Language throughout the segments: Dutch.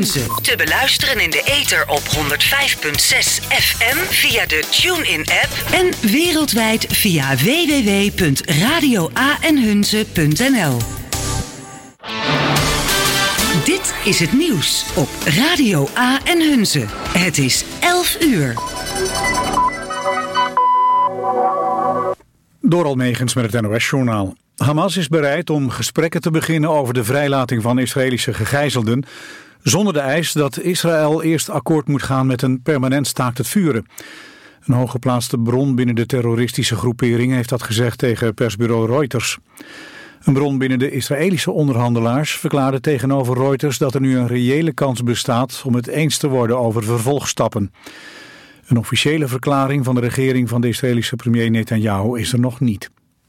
Hunze. Te beluisteren in de ether op 105.6 FM via de TuneIn-app en wereldwijd via www.radioaenhunze.nl. Dit is het nieuws op Radio A en Hunze. Het is 11 uur. Doral Megens met het NOS-journaal. Hamas is bereid om gesprekken te beginnen over de vrijlating van Israëlische gegijzelden, zonder de eis dat Israël eerst akkoord moet gaan met een permanent staakt het vuren. Een hooggeplaatste bron binnen de terroristische groepering heeft dat gezegd tegen persbureau Reuters. Een bron binnen de Israëlische onderhandelaars verklaarde tegenover Reuters dat er nu een reële kans bestaat om het eens te worden over vervolgstappen. Een officiële verklaring van de regering van de Israëlische premier Netanyahu is er nog niet.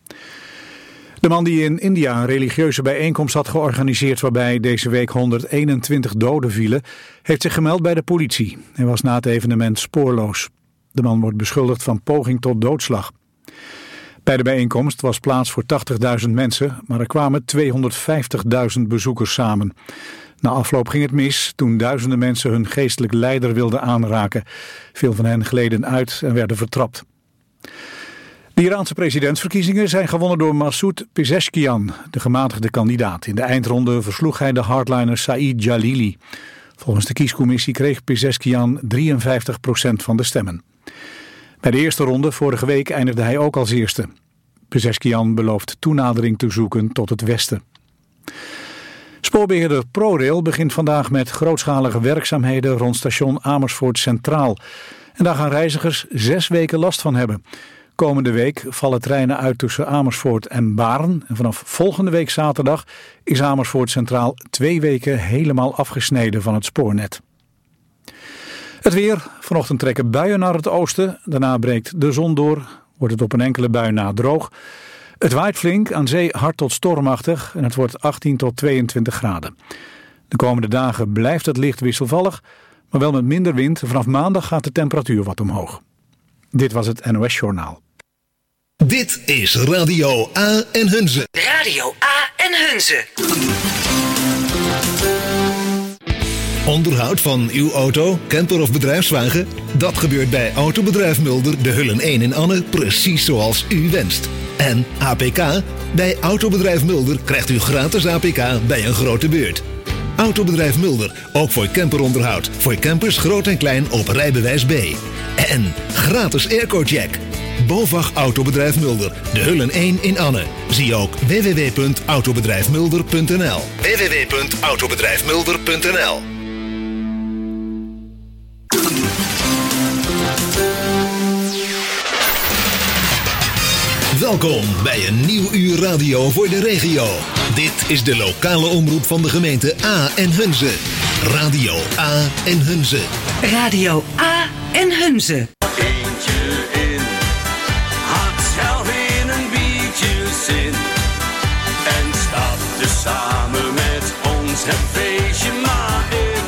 De man die in India een religieuze bijeenkomst had georganiseerd waarbij deze week 121 doden vielen, heeft zich gemeld bij de politie. Hij was na het evenement spoorloos. De man wordt beschuldigd van poging tot doodslag. Bij de bijeenkomst was plaats voor 80.000 mensen, maar er kwamen 250.000 bezoekers samen. Na afloop ging het mis toen duizenden mensen hun geestelijk leider wilden aanraken. Veel van hen gleden uit en werden vertrapt. De Iraanse presidentsverkiezingen zijn gewonnen door Masoud Pezeshkian, de gematigde kandidaat. In de eindronde versloeg hij de hardliner Saïd Jalili. Volgens de kiescommissie kreeg Pezeshkian 53% van de stemmen. Bij de eerste ronde vorige week eindigde hij ook als eerste. Pezeshkian belooft toenadering te zoeken tot het westen. Spoorbeheerder ProRail begint vandaag met grootschalige werkzaamheden rond station Amersfoort Centraal. En daar gaan reizigers 6 weken last van hebben. Komende week vallen treinen uit tussen Amersfoort en Baarn. En vanaf volgende week zaterdag is Amersfoort Centraal 2 weken helemaal afgesneden van het spoornet. Het weer. Vanochtend trekken buien naar het oosten. Daarna breekt de zon door. Wordt het op een enkele bui na droog. Het waait flink, aan zee hard tot stormachtig en het wordt 18 tot 22 graden. De komende dagen blijft het licht wisselvallig, maar wel met minder wind. Vanaf maandag gaat de temperatuur wat omhoog. Dit was het NOS-journaal. Dit is Radio A en Hunze. Radio A en Hunze. Onderhoud van uw auto, camper of bedrijfswagen? Dat gebeurt bij Autobedrijf Mulder, de Hullen 1 in Anne, precies zoals u wenst. En APK? Bij Autobedrijf Mulder krijgt u gratis APK bij een grote beurt. Autobedrijf Mulder, ook voor camperonderhoud. Voor campers groot en klein op rijbewijs B. En gratis airco-check. BOVAG Autobedrijf Mulder, de Hullen 1 in Anne. Zie ook www.autobedrijfmulder.nl. www.autobedrijfmulder.nl. Welkom bij een nieuw uur radio voor de regio. Dit is de lokale omroep van de gemeente A en Hunze. Radio A en Hunze. Radio A en Hunze. Eentje in, had zelf in een biertje zin. En stapte samen met ons het feestje maar in.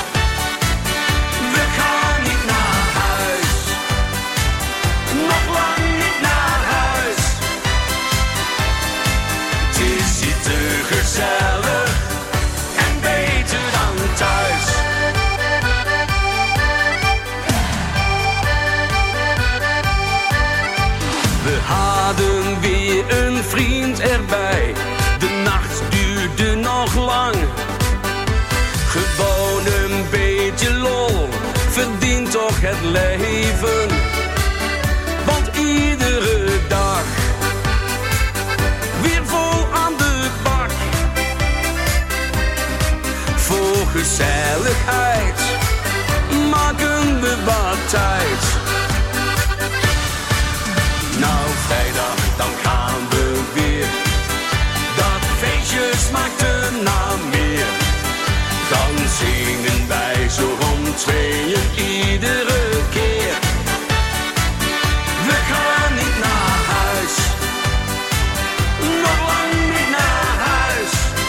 We gaan niet naar huis, nog lang niet naar huis. Het is hier te gezellig en beter dan thuis. We hadden weer een vriend erbij. De nacht duurde nog lang. Gewoon een beetje lol verdient toch het leven. Want iedere dag weer vol aan de bak. Voor gezelligheid maken we wat tijd. Nou, vrijdag, dan gaan we weer. Dat feestje smaakt naar meer. Dan zingen wij zo om 2 iedere keer. We gaan niet naar huis, nog lang niet naar huis.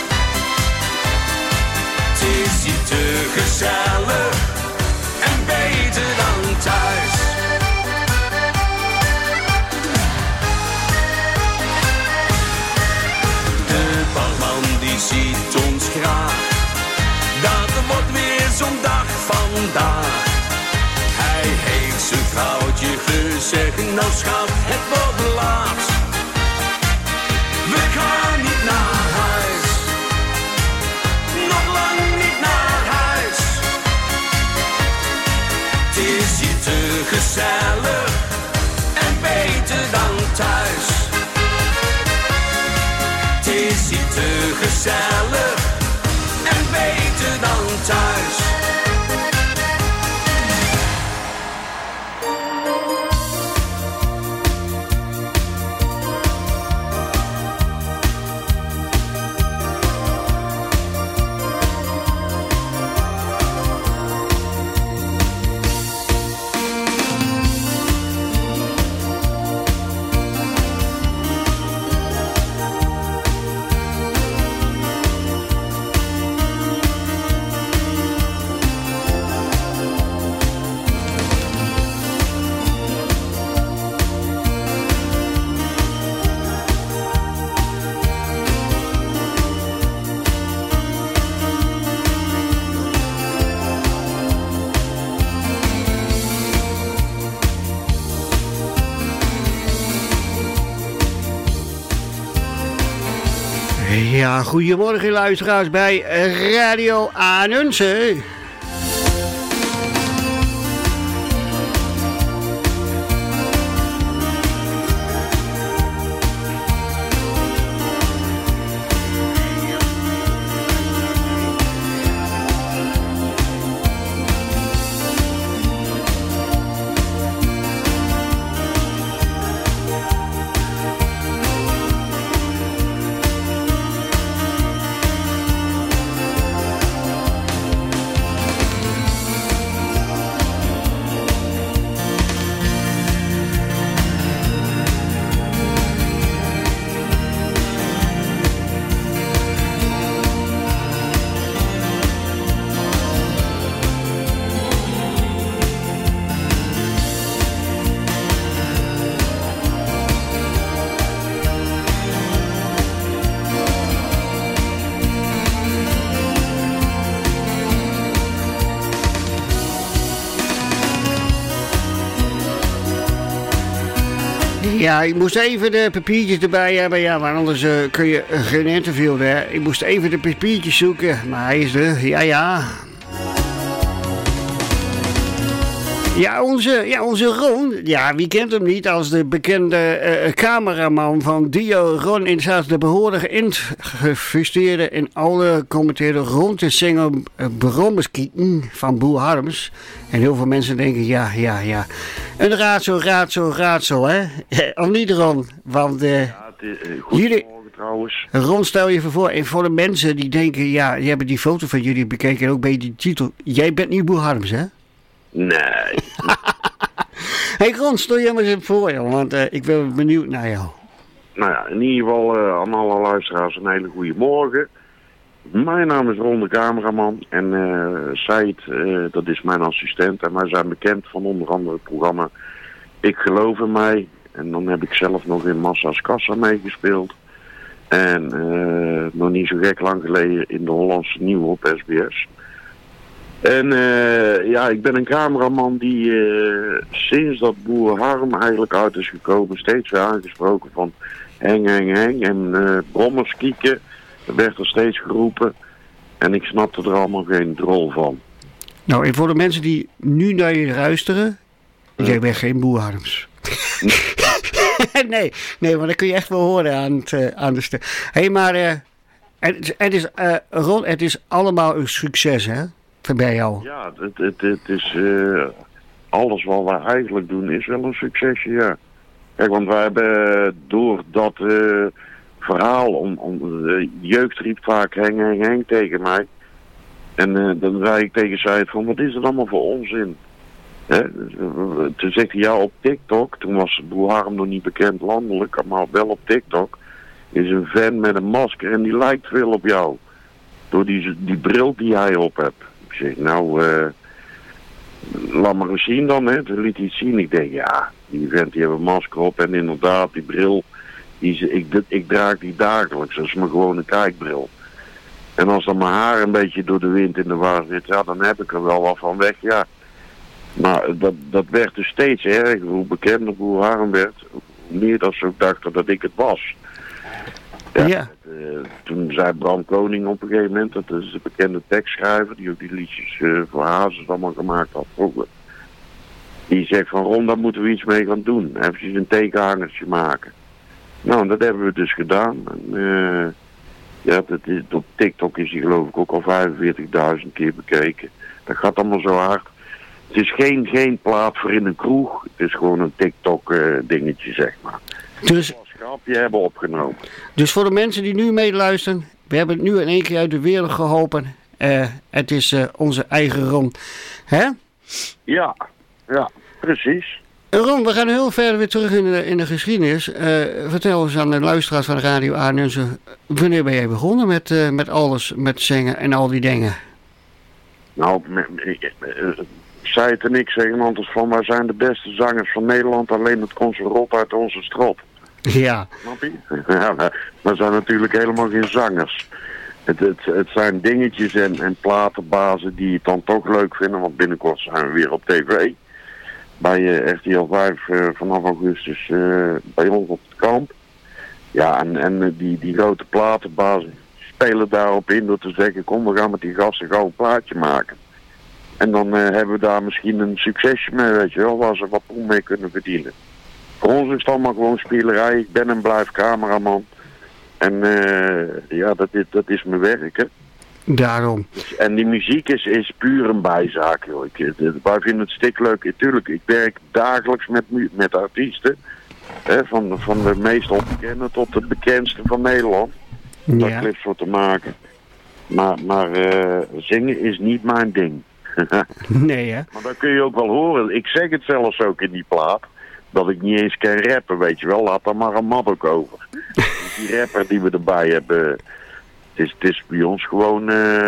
Het is hier te gezellig en beter dan thuis. Die ziet ons graag, dat wordt weer zeggen, nou schat, het wordt laat. We gaan niet naar huis, nog lang niet naar huis. Het is hier te gezellig en beter dan thuis. Het is hier te gezellig en beter dan thuis. Ja, goedemorgen luisteraars bij Radio Anunse. Ja, ik moest even de papiertjes erbij hebben, ja, want anders kun je geen interview, hè. Ik moest even de papiertjes zoeken, maar hij is er, ja. Ja, onze Ron, ja, wie kent hem niet als de bekende cameraman van Dio Ron in staat de behoorlijke ingefusteerde en alle commenteerde rond te zingen brommerskieten van Boer Harms. En heel veel mensen denken, ja. Een raadsel, hè? Of niet, Ron? Want jullie... Trouwens. Ron, stel je even voor, en voor de mensen die denken, ja, die hebben die foto van jullie bekeken en ook bij die titel. Jij bent niet Boer Harms, hè? Nee. Hey Ron, stel je maar eens voor, joh, want ik ben benieuwd naar jou. Nou ja, in ieder geval aan alle luisteraars een hele goede morgen. Mijn naam is Ron, de cameraman. En Said, dat is mijn assistent. En wij zijn bekend van onder andere het programma Ik Geloof in Mij. En dan heb ik zelf nog in Massa's Kassa meegespeeld. En nog niet zo gek lang geleden in de Hollandse Nieuwe op SBS. En ja, ik ben een cameraman die sinds dat Boer Harm eigenlijk uit is gekomen steeds weer aangesproken van heng. En brommers kieken, er werd er steeds geroepen. En ik snapte er allemaal geen drol van. Nou, en voor de mensen die nu naar je luisteren, jij bent geen Boer Harms. nee, maar dat kun je echt wel horen aan de stem. Hé, maar Ron, het is allemaal een succes, hè? Bij jou. Ja, het is alles wat wij eigenlijk doen is wel een succesje, ja. Kijk, want wij hebben door dat verhaal de jeugd riep vaak heng tegen mij. En dan zei ik tegen zij van, wat is het allemaal voor onzin? Toen zegt hij, ja, op TikTok, toen was Boer Harm nog niet bekend landelijk, maar wel op TikTok, is een fan met een masker en die lijkt veel op jou. Door die bril die hij op hebt. Ik zeg, nou, laat maar eens zien dan, hè. Toen liet hij het zien. Ik denk, ja, die vent die heeft een masker op en inderdaad, die bril, ik draag die dagelijks. Dat is mijn gewone kijkbril. En als dan mijn haar een beetje door de wind in de war zit, ja, dan heb ik er wel wat van weg, ja. Maar dat werd dus steeds erger. Hoe bekender Boer Harm werd, hoe meer dat ze ook dachten dat ik het was. Ja. Toen zei Bram Koning op een gegeven moment, dat is de bekende tekstschrijver, die ook die liedjes voor Hazes allemaal gemaakt had vroeger. Die zegt van Ron, daar moeten we iets mee gaan doen. Even een tekenhangertje maken. Nou, dat hebben we dus gedaan. En, op TikTok is hij geloof ik ook al 45.000 keer bekeken. Dat gaat allemaal zo hard. Het is geen plaat voor in een kroeg. Het is gewoon een TikTok dingetje, zeg maar. Dus Als grapje hebben opgenomen. Dus voor de mensen die nu meeluisteren, we hebben het nu in één keer uit de wereld geholpen. Het is onze eigen Ron. Hè? Ja, precies. Ron, we gaan heel ver weer terug in de geschiedenis. Vertel eens aan de luisteraars van Radio Arnhem, wanneer ben jij begonnen met alles, met zingen en al die dingen? Nou, zij het en ik zeggen altijd van, wij zijn de beste zangers van Nederland, alleen het komt zo rot uit onze strot. Ja. Snap je? Ja, we zijn natuurlijk helemaal geen zangers. Het zijn dingetjes en platenbazen die het dan toch leuk vinden, want binnenkort zijn we weer op tv. Bij RTL 5 vanaf augustus bij ons op het kamp. Ja, en die grote platenbazen spelen daarop in door te zeggen, kom, we gaan met die gasten gauw een plaatje maken. En dan hebben we daar misschien een succesje mee, weet je wel, waar ze wat poen mee kunnen verdienen. Voor ons is het allemaal gewoon spielerij. Ik ben en blijf cameraman. En dat is mijn werk, hè. Daarom. En die muziek is puur een bijzaak, joh. Wij vinden het stikleuk. Tuurlijk, ik werk dagelijks met artiesten. Hè, van de meest onbekende tot de bekendste van Nederland. Om daar clips voor te maken. Maar zingen is niet mijn ding. Nee, hè? Maar dat kun je ook wel horen. Ik zeg het zelfs ook in die plaat. Dat ik niet eens kan rappen, weet je wel. Laat daar maar een mat ook over. Die rapper die we erbij hebben. Het is bij ons gewoon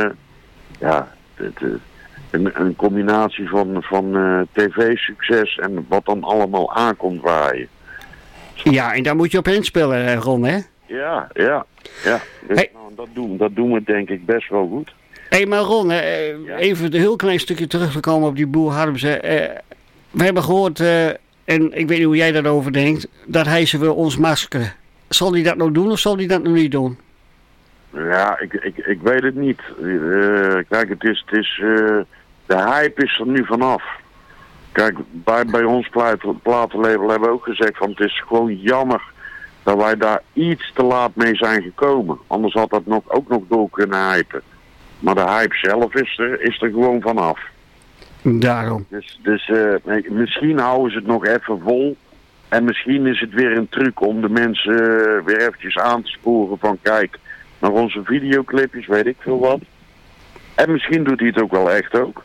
een combinatie van tv-succes en wat dan allemaal aankomt waaien. Ja, en daar moet je op inspelen, Ron, hè? Ja. Dus, hey. dat doen we denk ik best wel goed. Hé, maar Ron, even een heel klein stukje terug te komen op die Boer Harms. We hebben gehoord, en ik weet niet hoe jij daarover denkt, dat hij ze wil ons maskeren. Zal hij dat nou doen of zal hij dat nog niet doen? Ja, ik weet het niet. Kijk, het is de hype is er nu vanaf. Kijk, bij ons platenlabel hebben we ook gezegd van het is gewoon jammer dat wij daar iets te laat mee zijn gekomen. Anders had dat ook nog door kunnen hypen. Maar de hype zelf is er gewoon vanaf. Daarom. Dus misschien houden ze het nog even vol. En misschien is het weer een truc om de mensen weer eventjes aan te sporen van kijk naar onze videoclipjes, weet ik veel wat. En misschien doet hij het ook wel echt ook.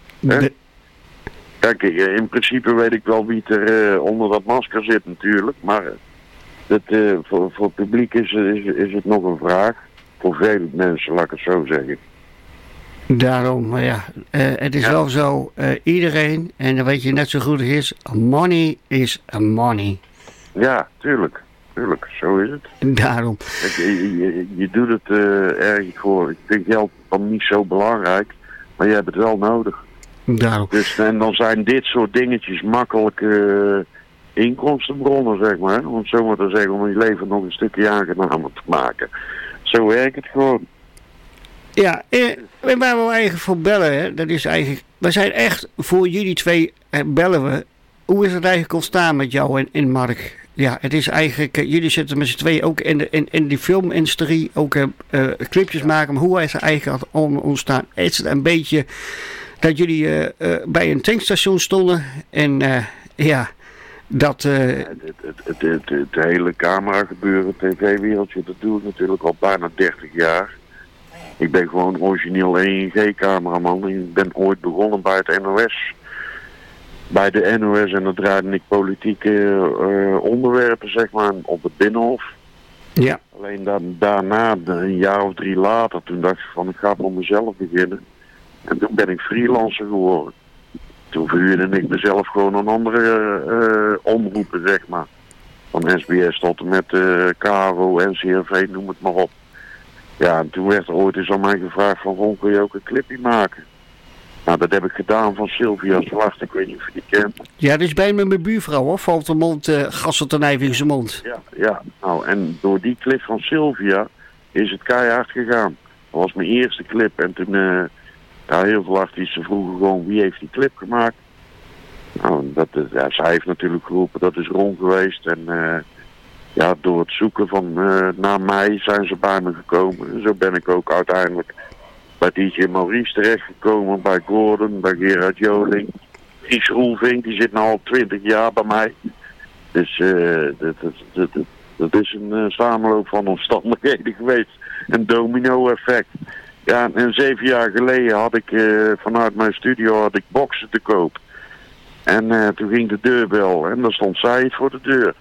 Kijk, in principe weet ik wel wie er onder dat masker zit natuurlijk. Maar voor het publiek is het nog een vraag. Voor veel mensen, laat ik het zo zeggen. Daarom, maar ja, het is wel zo, iedereen, en dan weet je net zo goed het is, money is money. Ja, tuurlijk, zo is het. Daarom. Je doet het erg voor, ik vind geld dan niet zo belangrijk, maar je hebt het wel nodig. Daarom. Dus, en dan zijn dit soort dingetjes makkelijke inkomstenbronnen, zeg maar, om het zo maar te zeggen, om je leven nog een stukje aangenamer te maken. Zo werkt het gewoon. Ja, waar we eigenlijk voor bellen, hè, dat is eigenlijk, we zijn echt voor jullie twee bellen we. Hoe is het eigenlijk ontstaan met jou en Mark? Ja, het is eigenlijk, jullie zitten met z'n tweeën ook in die filmindustrie, ook clipjes maken, maar hoe is het eigenlijk ontstaan? Is het een beetje dat jullie bij een tankstation stonden en dat... Het hele camera gebeuren, tv-wereldje, dat doe ik natuurlijk al bijna 30 jaar. Ik ben gewoon origineel 1G-cameraman. Ik ben ooit begonnen bij het NOS. Bij de NOS en dan draaide ik politieke onderwerpen, zeg maar, op het Binnenhof. Ja. Alleen daarna, een jaar of 3 later, toen dacht ik van ik ga voor mezelf beginnen. En toen ben ik freelancer geworden. Toen verhuurde ik mezelf gewoon aan andere omroepen, zeg maar. Van SBS tot en met KRO, NCRV, noem het maar op. Ja, en toen werd er ooit eens aan mij gevraagd van Ron, kun je ook een clipje maken? Nou, dat heb ik gedaan van Sylvia Zwart. Ik weet niet of je die kent. Ja, dat is bij me mijn buurvrouw, hoor. Valt de mond, Gasseltenijf in zijn mond. Ja. Nou, en door die clip van Sylvia is het keihard gegaan. Dat was mijn eerste clip. En toen, heel veel artiesten vroegen gewoon, wie heeft die clip gemaakt? Nou, zij heeft natuurlijk geroepen, dat is Ron geweest. En door het zoeken van naar mij zijn ze bij me gekomen. En zo ben ik ook uiteindelijk bij DJ Maurice terechtgekomen, bij Gordon, bij Gerard Joling. Dries Roelvink, die zit nu al 20 jaar bij mij. Dus dat is een samenloop van omstandigheden geweest. Een domino-effect. Ja, en 7 jaar geleden had ik vanuit mijn studio boksen te koop. En toen ging de deurbel en daar stond Said voor de deur.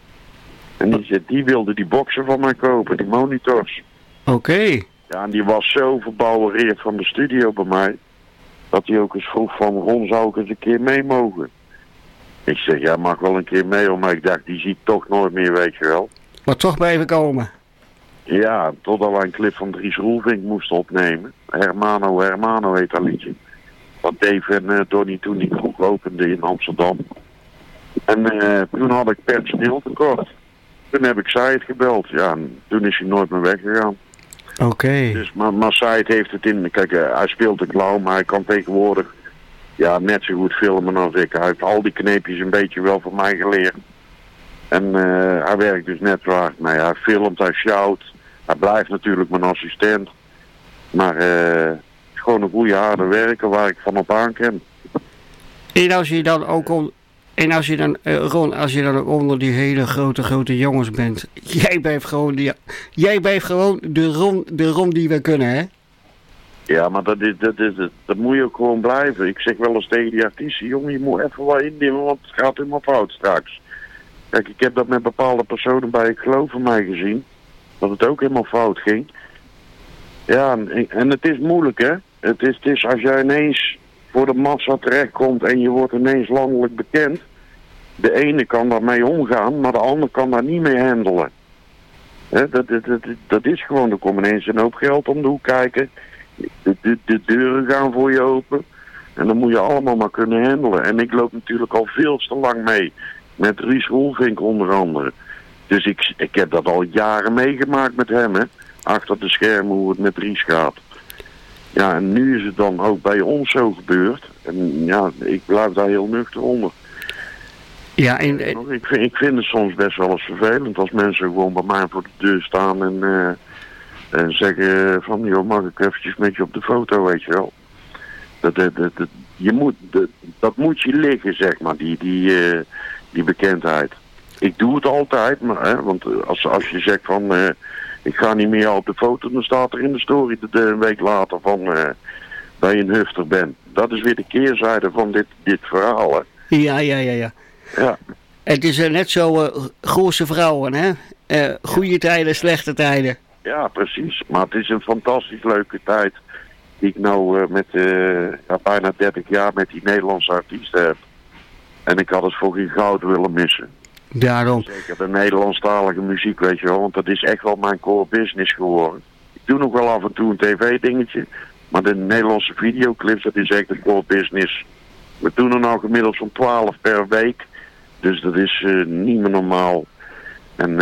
En die wilde die boksen van mij kopen, die monitors. Oké. Ja, en die was zo verbouwereerd van de studio bij mij, dat hij ook eens vroeg van, Ron, zou ik eens een keer mee mogen? Ik zeg, ja, mag wel een keer mee, maar ik dacht, die ziet toch nooit meer, weet je wel. Maar toch blijven komen. Ja, totdat wij een clip van Dries Roelvink moesten opnemen. Hermano heet dat liedje. Dat Dave en Donnie toen die kroeg opende in Amsterdam. En toen had ik personeel tekort. Toen heb ik Said gebeld. Ja, en toen is hij nooit meer weggegaan. Oké. Dus, maar Said heeft het in... Kijk, hij speelt de clown, maar hij kan tegenwoordig net zo goed filmen als ik. Hij heeft al die kneepjes een beetje wel van mij geleerd. En hij werkt dus net waar. Nee, hij filmt, hij shout. Hij blijft natuurlijk mijn assistent. Maar het is gewoon een goede harde werker waar ik van op aan ken. En als je dan ook Ron, als je dan ook onder die hele grote jongens bent, jij blijft gewoon de Ron die we kunnen, hè? Ja, maar dat moet je ook gewoon blijven. Ik zeg wel eens tegen die artiesten, jongen, je moet even wat indimmen, want het gaat helemaal fout straks. Kijk, ik heb dat met bepaalde personen bij Ik Geloof van mij gezien, dat het ook helemaal fout ging. Ja, en het is moeilijk, hè? Het is als jij ineens voor de massa terechtkomt en je wordt ineens landelijk bekend. De ene kan daarmee omgaan, maar de ander kan daar niet mee handelen. He, dat is gewoon, er komt ineens een hoop geld om de hoek kijken. De deuren gaan voor je open. En dan moet je allemaal maar kunnen handelen. En ik loop natuurlijk al veel te lang mee. Met Dries Roelvink onder andere. Dus ik heb dat al jaren meegemaakt met hem, hè. Achter de schermen hoe het met Dries gaat. Ja, en nu is het dan ook bij ons zo gebeurd. En ja, ik blijf daar heel nuchter onder. Ja, ik vind het soms best wel eens vervelend als mensen gewoon bij mij voor de deur staan en zeggen van, joh, mag ik eventjes met je op de foto, weet je wel. Dat moet je liggen, zeg maar, die bekendheid. Ik doe het altijd, maar, hè, want als je zegt van, ik ga niet meer op de foto, dan staat er in de story een week later van, dat je een hufter bent. Dat is weer de keerzijde van dit verhaal, hè. Ja. Ja. Het is net zo grote vrouwen, hè? Goede tijden, slechte tijden. Ja, precies. Maar het is een fantastisch leuke tijd die ik nou met bijna 30 jaar met die Nederlandse artiesten heb. En ik had het voor geen goud willen missen. Daarom. Zeker de Nederlandstalige muziek, weet je wel. Want dat is echt wel mijn core business geworden. Ik doe nog wel af en toe een tv-dingetje. Maar de Nederlandse videoclips, dat is echt de core business. We doen er nou gemiddeld zo'n 12 per week. Dus dat is niet meer normaal. En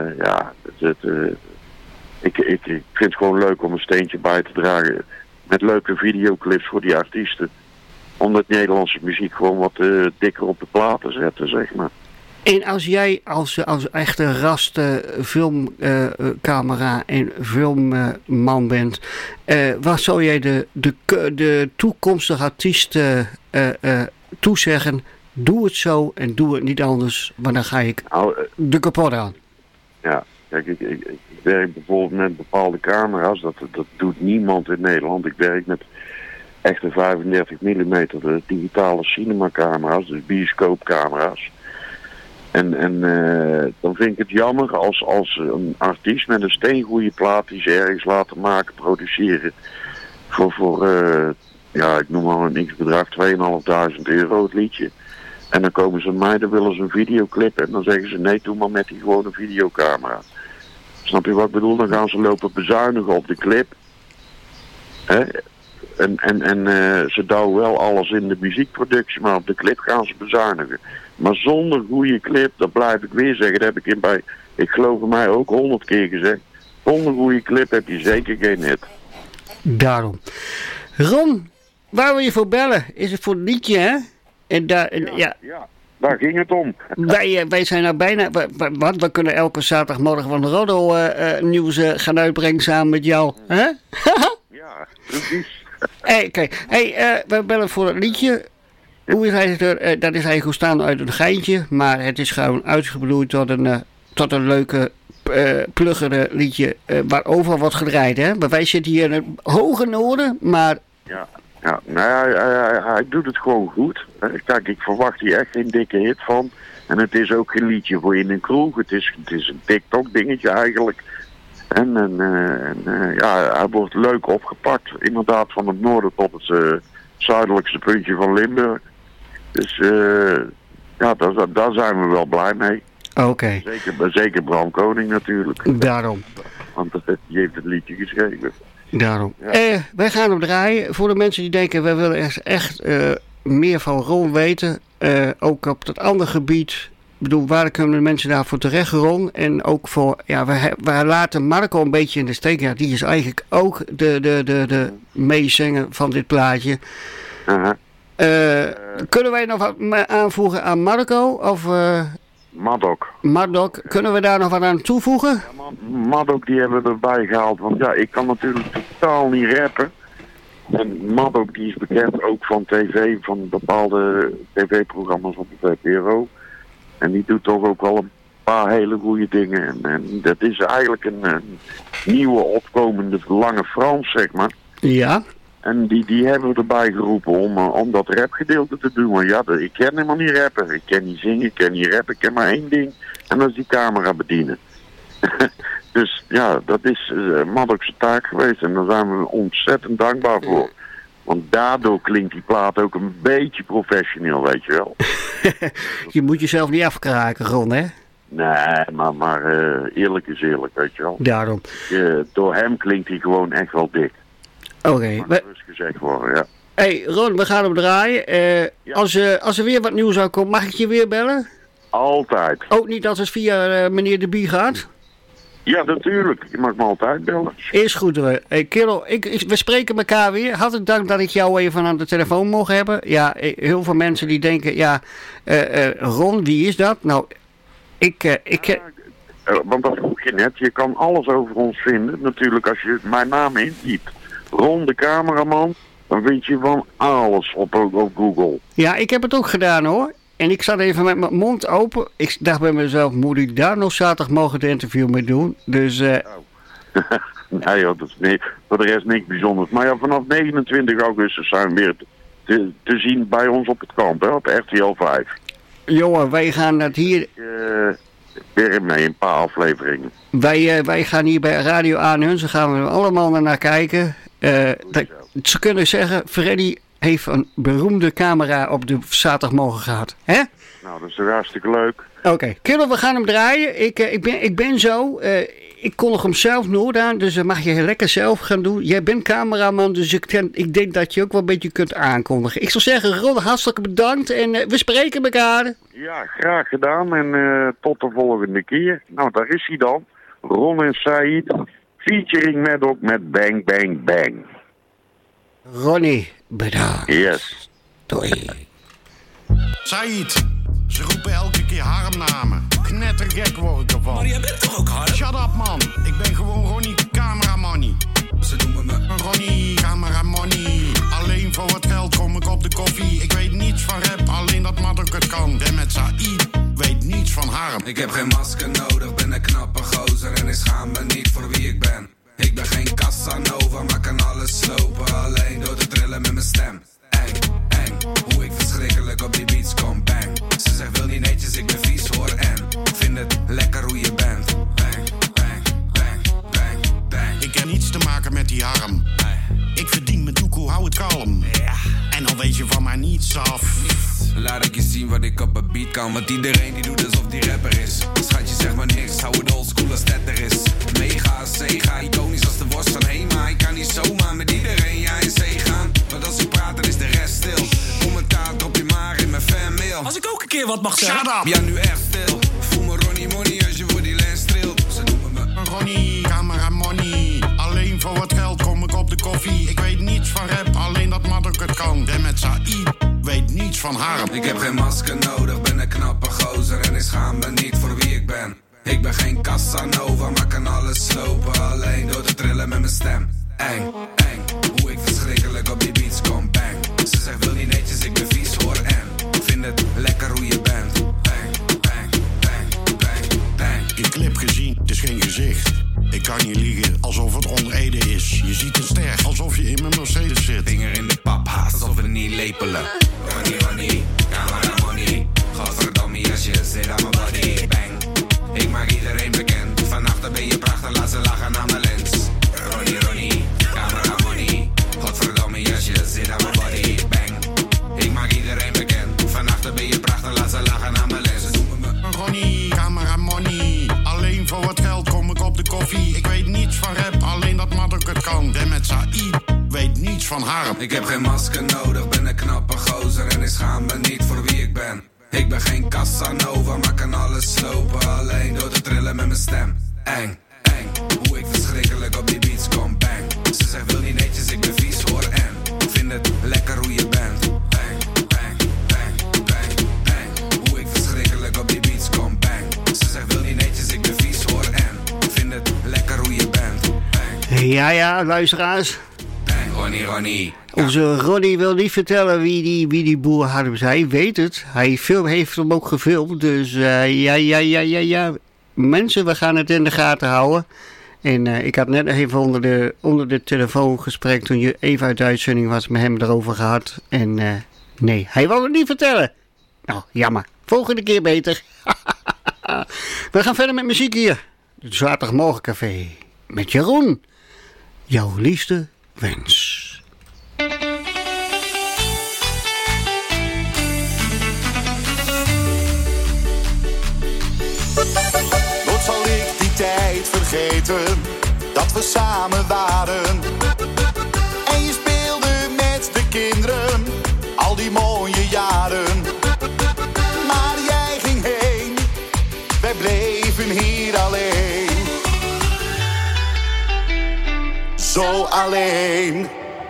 ik vind het gewoon leuk om een steentje bij te dragen. Met leuke videoclips voor die artiesten. Om de Nederlandse muziek gewoon wat dikker op de plaat te zetten, zeg maar. En als jij als echte raste filmcamera en filmman bent, wat zou jij de toekomstige artiesten toezeggen? Doe het zo en doe het niet anders, want dan ga ik de kapot aan. Ja, kijk, ik werk bijvoorbeeld met bepaalde camera's, dat doet niemand in Nederland. Ik werk met echte 35 mm digitale cinemacamera's, dus bioscoopcamera's. En dan vind ik het jammer als een artiest met een steengoede plaat die ze ergens laten maken, produceren. Voor ik noem maar een x-bedrag, €2.500 het liedje. En dan komen ze mij, dan willen ze een videoclip. En dan zeggen ze, nee, doe maar met die gewone videocamera. Snap je wat ik bedoel? Dan gaan ze lopen bezuinigen op de clip. En ze douwen wel alles in de muziekproductie, maar op de clip gaan ze bezuinigen. Maar zonder goede clip, dat blijf ik weer zeggen, dat heb ik ik geloof in mij ook 100 keer gezegd. Zonder goede clip heb je zeker geen hit. Daarom. Ron, waar wil je voor bellen? Is het voor het liedje, hè? Ja, daar ging het om. Wij zijn nou bijna... Want we kunnen elke zaterdagmorgen van de Roddo nieuws gaan uitbrengen samen met jou. Hè? Ja, precies. We bellen voor het liedje. Hoe is het? Dat is eigenlijk ontstaan uit een geintje. Maar het is gewoon uitgebloeid tot een leuke... pluggere liedje waarover wordt gedraaid, hè? Maar wij zitten hier in het hoge noorden, maar... Ja, hij doet het gewoon goed. Kijk, ik verwacht hier echt geen dikke hit van. En het is ook geen liedje voor in een kroeg. Het is een TikTok-dingetje eigenlijk. En hij wordt leuk opgepakt. Inderdaad, van het noorden tot het zuidelijkste puntje van Limburg. Dus daar zijn we wel blij mee. Oké. Zeker Bram Koning natuurlijk. Daarom. Want die heeft het liedje geschreven. Daarom. Ja. Wij gaan hem draaien. Voor de mensen die denken, wij willen echt meer van Ron weten. Ook op dat andere gebied. Ik bedoel, waar kunnen de mensen daarvoor terecht, Ron? En ook voor, wij laten Marco een beetje in de steek. Ja, die is eigenlijk ook de meezanger van dit plaatje. Kunnen wij nog wat aanvoegen aan Marco? Of... Maddock, kunnen we daar nog wat aan toevoegen? Ja, Maddock die hebben we erbij gehaald, want ik kan natuurlijk totaal niet rappen. En Maddock die is bekend ook van tv, van bepaalde tv-programma's op de VPRO. En die doet toch ook wel een paar hele goede dingen. En dat is eigenlijk een nieuwe opkomende lange Frans, zeg maar. Ja. En die hebben we erbij geroepen om dat rapgedeelte te doen. Want ik ken helemaal niet rappen. Ik ken niet zingen, ik ken niet rappen. Ik ken maar één ding. En dat is die camera bedienen. Dus dat is Maddock's taak geweest. En daar zijn we ontzettend dankbaar voor. Want daardoor klinkt die plaat ook een beetje professioneel, weet je wel. Je moet jezelf niet afkraken, Ron, hè? Nee, maar eerlijk is eerlijk, weet je wel. Daarom. Door hem klinkt hij gewoon echt wel dik. Oké. Mag dus gezegd worden, ja. Hey Ron, we gaan hem draaien. Als er weer wat nieuws zou komen, mag ik je weer bellen? Altijd. Ook niet als het via meneer De Bie gaat? Ja, natuurlijk. Je mag me altijd bellen. Is goed hoor. Hey kerel, we spreken elkaar weer. Hartelijk dank dat ik jou even aan de telefoon mocht hebben. Ja, heel veel mensen die denken, Ron, wie is dat? Nou, want dat vroeg je net. Je kan alles over ons vinden. Natuurlijk als je mijn naam intypt. Ron de cameraman, dan vind je van alles op Google. Ja, ik heb het ook gedaan hoor. En ik zat even met mijn mond open. Ik dacht bij mezelf, moet ik daar nog zaterdagmorgen het interview mee doen? Dus... Nee joh, dat is niet, voor de rest niks bijzonders. Maar vanaf 29 augustus zijn we weer te zien bij ons op het kamp, hè, op RTL 5. Jongen, wij gaan dat hier... weer mee een paar afleveringen. Wij gaan hier bij Radio Aanhunsen, gaan we allemaal naar kijken. Ze kunnen zeggen, Freddy heeft een beroemde camera op de zaterdagmorgen gehad. Hè? Nou, dat is toch hartstikke leuk. Oké, Killer, we gaan hem draaien. Ik ben zo... ik kondig hem zelf nooit aan, dus dat mag je lekker zelf gaan doen. Jij bent cameraman, dus ik denk dat je ook wel een beetje kunt aankondigen. Ik zou zeggen, Ron, hartstikke bedankt en we spreken elkaar. Ja, graag gedaan en tot de volgende keer. Nou, daar is hij dan. Ron en Said, featuring Maddock met Bang Bang Bang. Ronnie, bedankt. Yes. Doei. Said, ze roepen elke keer Harmnamen. Knettergek word ik ervan. Maar jij bent toch ook Harm? Shut up man, ik ben gewoon Ronnie Cameramoney. Ze noemen me Ronnie Cameramoney. Alleen voor wat geld kom ik op de koffie. Ik weet niets van rap, alleen dat Maddock het kan. Ben met Said, weet niets van Harm. Ik heb geen masker nodig, ben een knappe gozer en ik schaam me niet voor wie ik ben. Ik ben geen Casanova, maar kan alles slopen alleen door te trillen met mijn stem. Eng, hoe ik verschrikkelijk op die beats kom, bang. Ze zegt wil niet netjes, ik ben vies hoor en vind het lekker hoe je bent. Bang, bang, bang, bang, bang. Ik heb niets te maken met die Harm. Ik verdien mijn toekoe, hou het kalm. En al weet je van mij niets af. Laat ik je zien wat ik op een beat kan. Want iedereen die doet alsof die rapper is. Schatje zeg maar niks, hou het oldschool als dat er is. Mega, Sega, iconisch als de worst van Hema. Ik kan niet zomaar met iedereen ja in zee gaan. Want als ik praat dan is de rest stil. Commentaar drop je maar in mijn fanmail. Als ik ook een keer wat mag zeggen. Shut up! Ja, nu echt stil. Voel me Ronnie Money als je voor die lens streelt. Ze noemen me Ronnie, camera money. Alleen voor wat geld kom ik op de koffie. Ik weet niets van rap, alleen dat Maddock het kan. En met Saïd weet niets van harm. Ik heb geen masker nodig, ben een knappe gozer. En ik schaam me niet voor wie ik ben. Ik ben geen Casanova, maar kan alles slopen. Alleen door te trillen met mijn stem. Eng, eng, hoe ik verschrikkelijk op die beats kom. Bang, ze zegt wil niet netjes, ik ben vies hoor. En ik vind het lekker hoe je bent. Bang, bang, bang, bang, bang. Je clip gezien, het is geen gezicht. Ik kan niet liegen, alsof het onrede is. Je ziet een ster, alsof je in mijn Mercedes zit. Vinger in de pap, haast alsof we niet lepelen. Ronnie, Ronnie, camera money. Godverdomme als je zit aan mijn body. Bang, ik maak iedereen bekend. Vannacht ben je prachtig, laat ze lachen aan mijn lens. Ronnie, Ronnie, camera money. Godverdomme als je zit aan mijn body. Bang, ik maak iedereen bekend. Vannacht ben je prachtig, laat ze lachen aan mijn lens. Ronnie, camera money. Alleen voor wat geld kom ik op de koffie. Ik weet niets van rap, alleen dat Maddock het kan. En met Saïd weet niets van harm. Ik heb geen masker nodig, ben een knappe gozer. En ik schaam me niet voor wie ik ben. Ik ben geen Casanova, maar kan alles slopen. Alleen door te trillen met mijn stem. Eng, eng, hoe ik verschrikkelijk op die beats kom. Bang, ze zegt wil niet netjes, ik ben vies hoor. En ik vind het lekker hoe je bent. Bang, bang, bang, bang, bang. Hoe ik verschrikkelijk op die beats kom. Bang, ze zegt wil niet netjes, ik ben vies hoor. En ik vind het lekker hoe je bent. Bang. Ja, luisteraars. Bang, Ronnie, Ronnie. Onze Ronnie wil niet vertellen wie die boer Harm is. Hij weet het. Hij heeft hem ook gefilmd. Dus ja. Mensen, we gaan het in de gaten houden. En ik had net even onder de telefoongesprek toen je even uit de uitzending was met hem erover gehad. En nee, hij wil het niet vertellen. Nou, jammer. Volgende keer beter. We gaan verder met muziek hier. Het Zaterdagmorgencafé. Met Jeroen. Jouw liefste wens. Nooit zal ik die tijd vergeten dat we samen waren. En je speelde met de kinderen al die mooie jaren. Maar jij ging heen, wij bleven hier alleen. Zo alleen.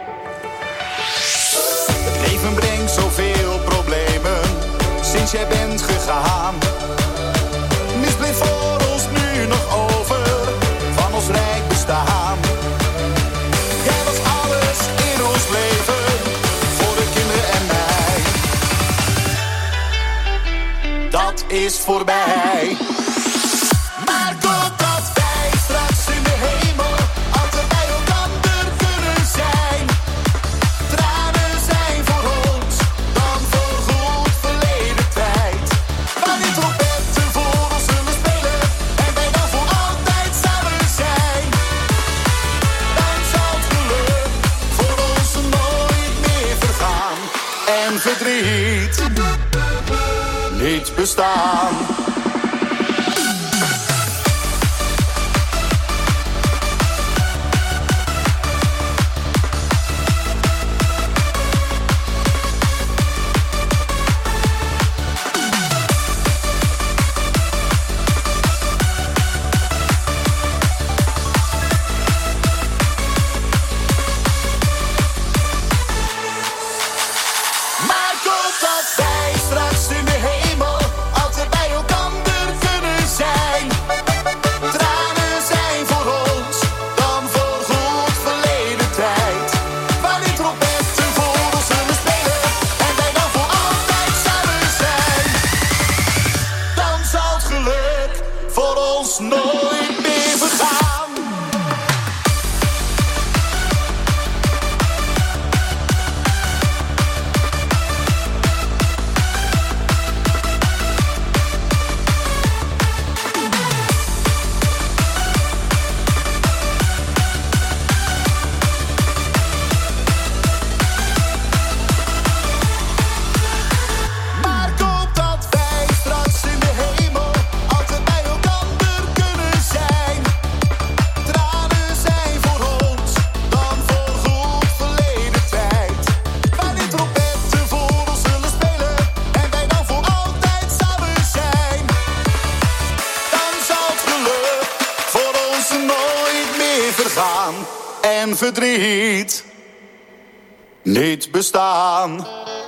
Het leven brengt zoveel problemen sinds jij bent gegaan. Niets blijft voor ons nu nog over van ons rijk bestaan. Jij was alles in ons leven, voor de kinderen en mij. Dat is voorbij. Maar totdat wij straks in de hemel altijd bij elkaar kunnen zijn. Tranen zijn voor ons dan voor goed verleden tijd. Wanneer trompetten voor ons zullen spelen en wij dan voor altijd samen zijn. Dan zal het geluk voor ons nooit meer vergaan. En verdriet niet bestaan. Maar totdat wij straks in de hemel altijd bij elkaar en verdriet niet bestaan.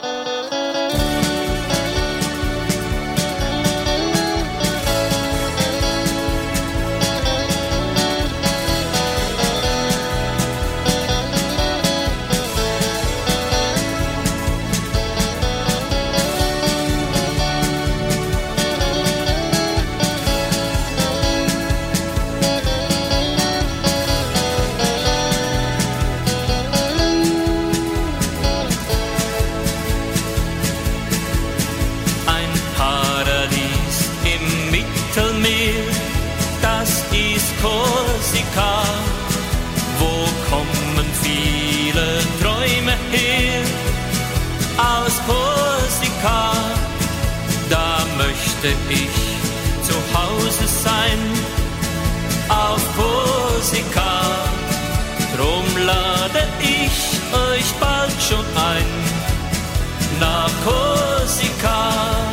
Wo kommen viele Träume her? Aus Korsika, da möchte ich zu Hause sein. Auf Korsika, drum lade ich euch bald schon ein. Nach Korsika,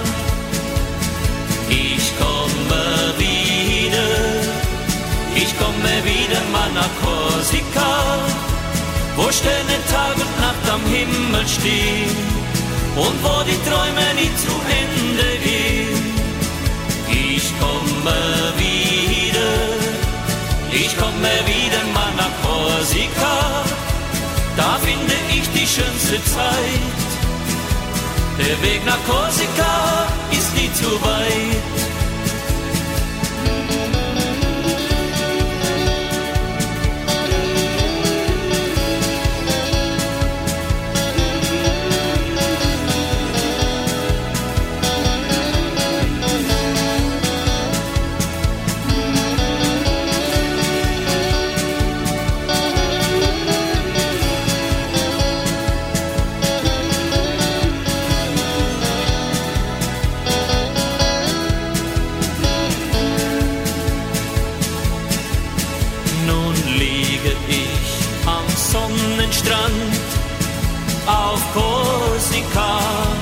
ich komme wieder mal nach Korsika, wo Sterne Tag und Nacht am Himmel stehen und wo die Träume nie zu Ende gehen. Ich komme wieder mal nach Korsika, da finde ich die schönste Zeit. Der Weg nach Korsika ist nie zu weit. Auf Korsika,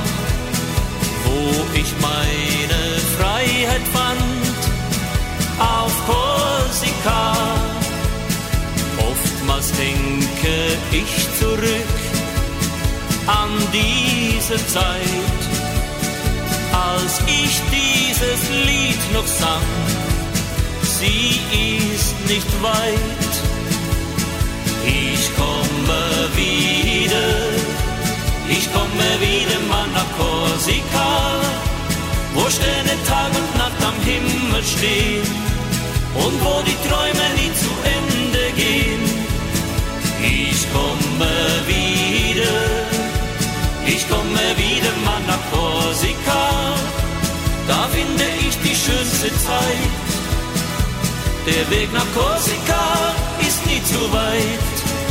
wo ich meine Freiheit fand. Auf Korsika, oftmals denke ich zurück an diese Zeit, als ich dieses Lied noch sang. Sie ist nicht weit. Ich komme wieder mal nach Korsika, wo Sterne Tag und Nacht am Himmel stehen und wo die Träume nie zu Ende gehen. Ich komme wieder mal nach Korsika, da finde ich die schönste Zeit. Der Weg nach Korsika ist nie zu weit.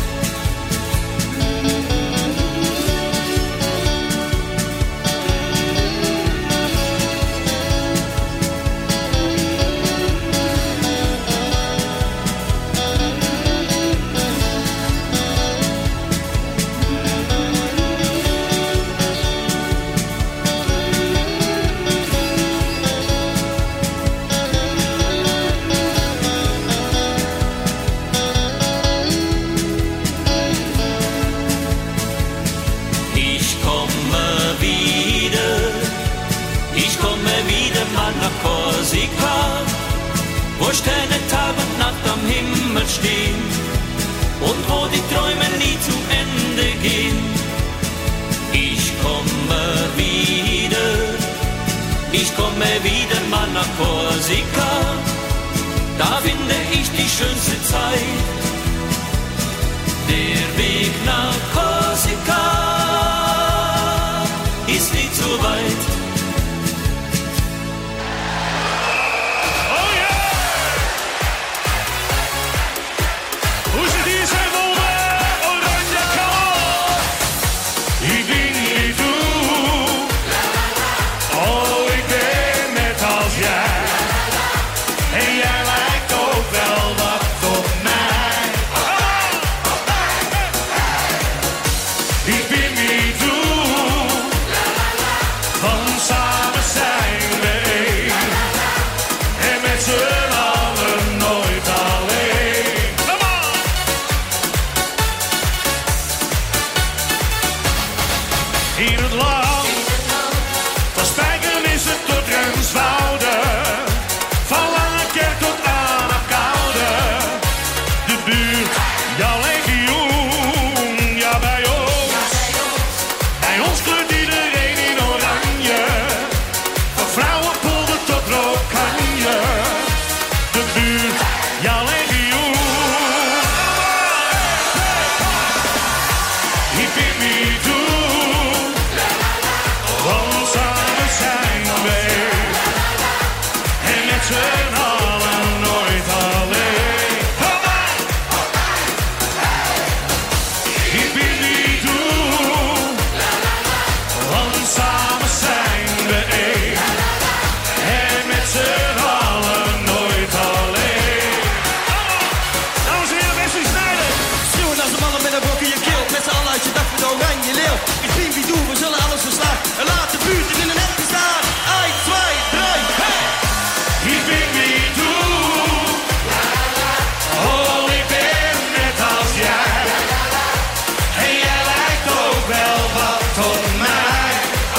Wo Sterne Tag und Nacht am Himmel stehen und wo die Träume nie zu Ende gehen. Ich komme wieder mal nach Korsika, da finde ich die schönste Zeit. Der Weg nach Korsika ist nie zu weit. in het land. Van Spijkenissen tot Renswoude, van Langekerk tot aan Apkoude. De buurt, jouw legioen, ja bij ons. Bij ons kleurt iedereen in oranje, van Vrouwenpolder tot Rokanje. De buurt, jouw legioen. Ik ben niet toe, want samen zijn we en met z'n allen nooit alleen. Ik ben niet toe, want samen zijn we één en met z'n allen nooit alleen. Dames en heren, Wesley Sneijder. Schreeuwen als de mannen met een brok in je keel. Met z'n allen uit je dak voor de oranje leeuw. Ik zie wie doen, we zullen alles verslaan. En laat de buurt in een net staan. 1, 2, 3, hey! Ik ben niet toe, oh ik ben net als jij. En jij lijkt ook wel wat op mij.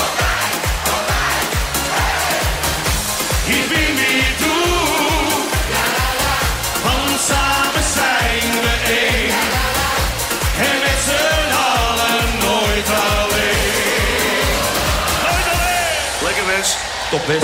Ik ben niet toe, want samen zijn we één. En met z'n allen nooit alleen. Nooit alleen. Lekker Wes. Top Wes.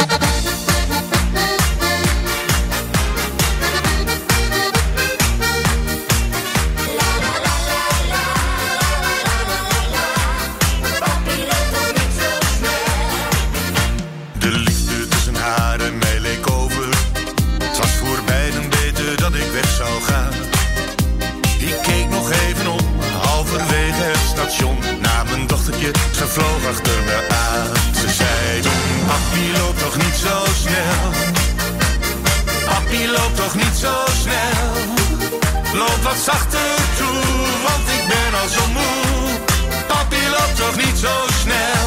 De liefde tussen haar en mij leek over. Het was voor beiden beter dat ik weg zou gaan. Ik keek nog even om, halverwege het station. Naar mijn dochtertje, ze vloog achter me aan. Ze zei toen, papi loopt toch niet zo snel. Papi loopt toch niet zo snel. Loop wat zachter toe, want ik ben al zo moe. Papi loopt toch niet zo snel.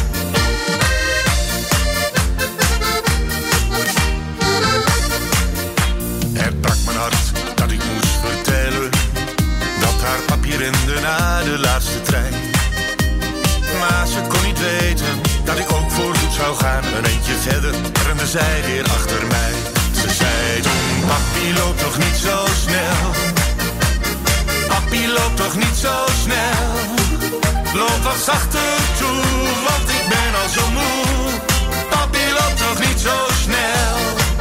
Het brak mijn hart dat ik moest vertellen dat haar papi rende naar de laatste trein. Maar ze kon niet weten dat ik ook voorgoed zou gaan. Een eindje verder rende zij weer achter mij. Ze zei toen, papi loopt toch niet zo snel. Papi loopt toch niet zo snel. Loop wat zachter toe, want ik ben al zo moe. Papi loopt toch niet zo snel.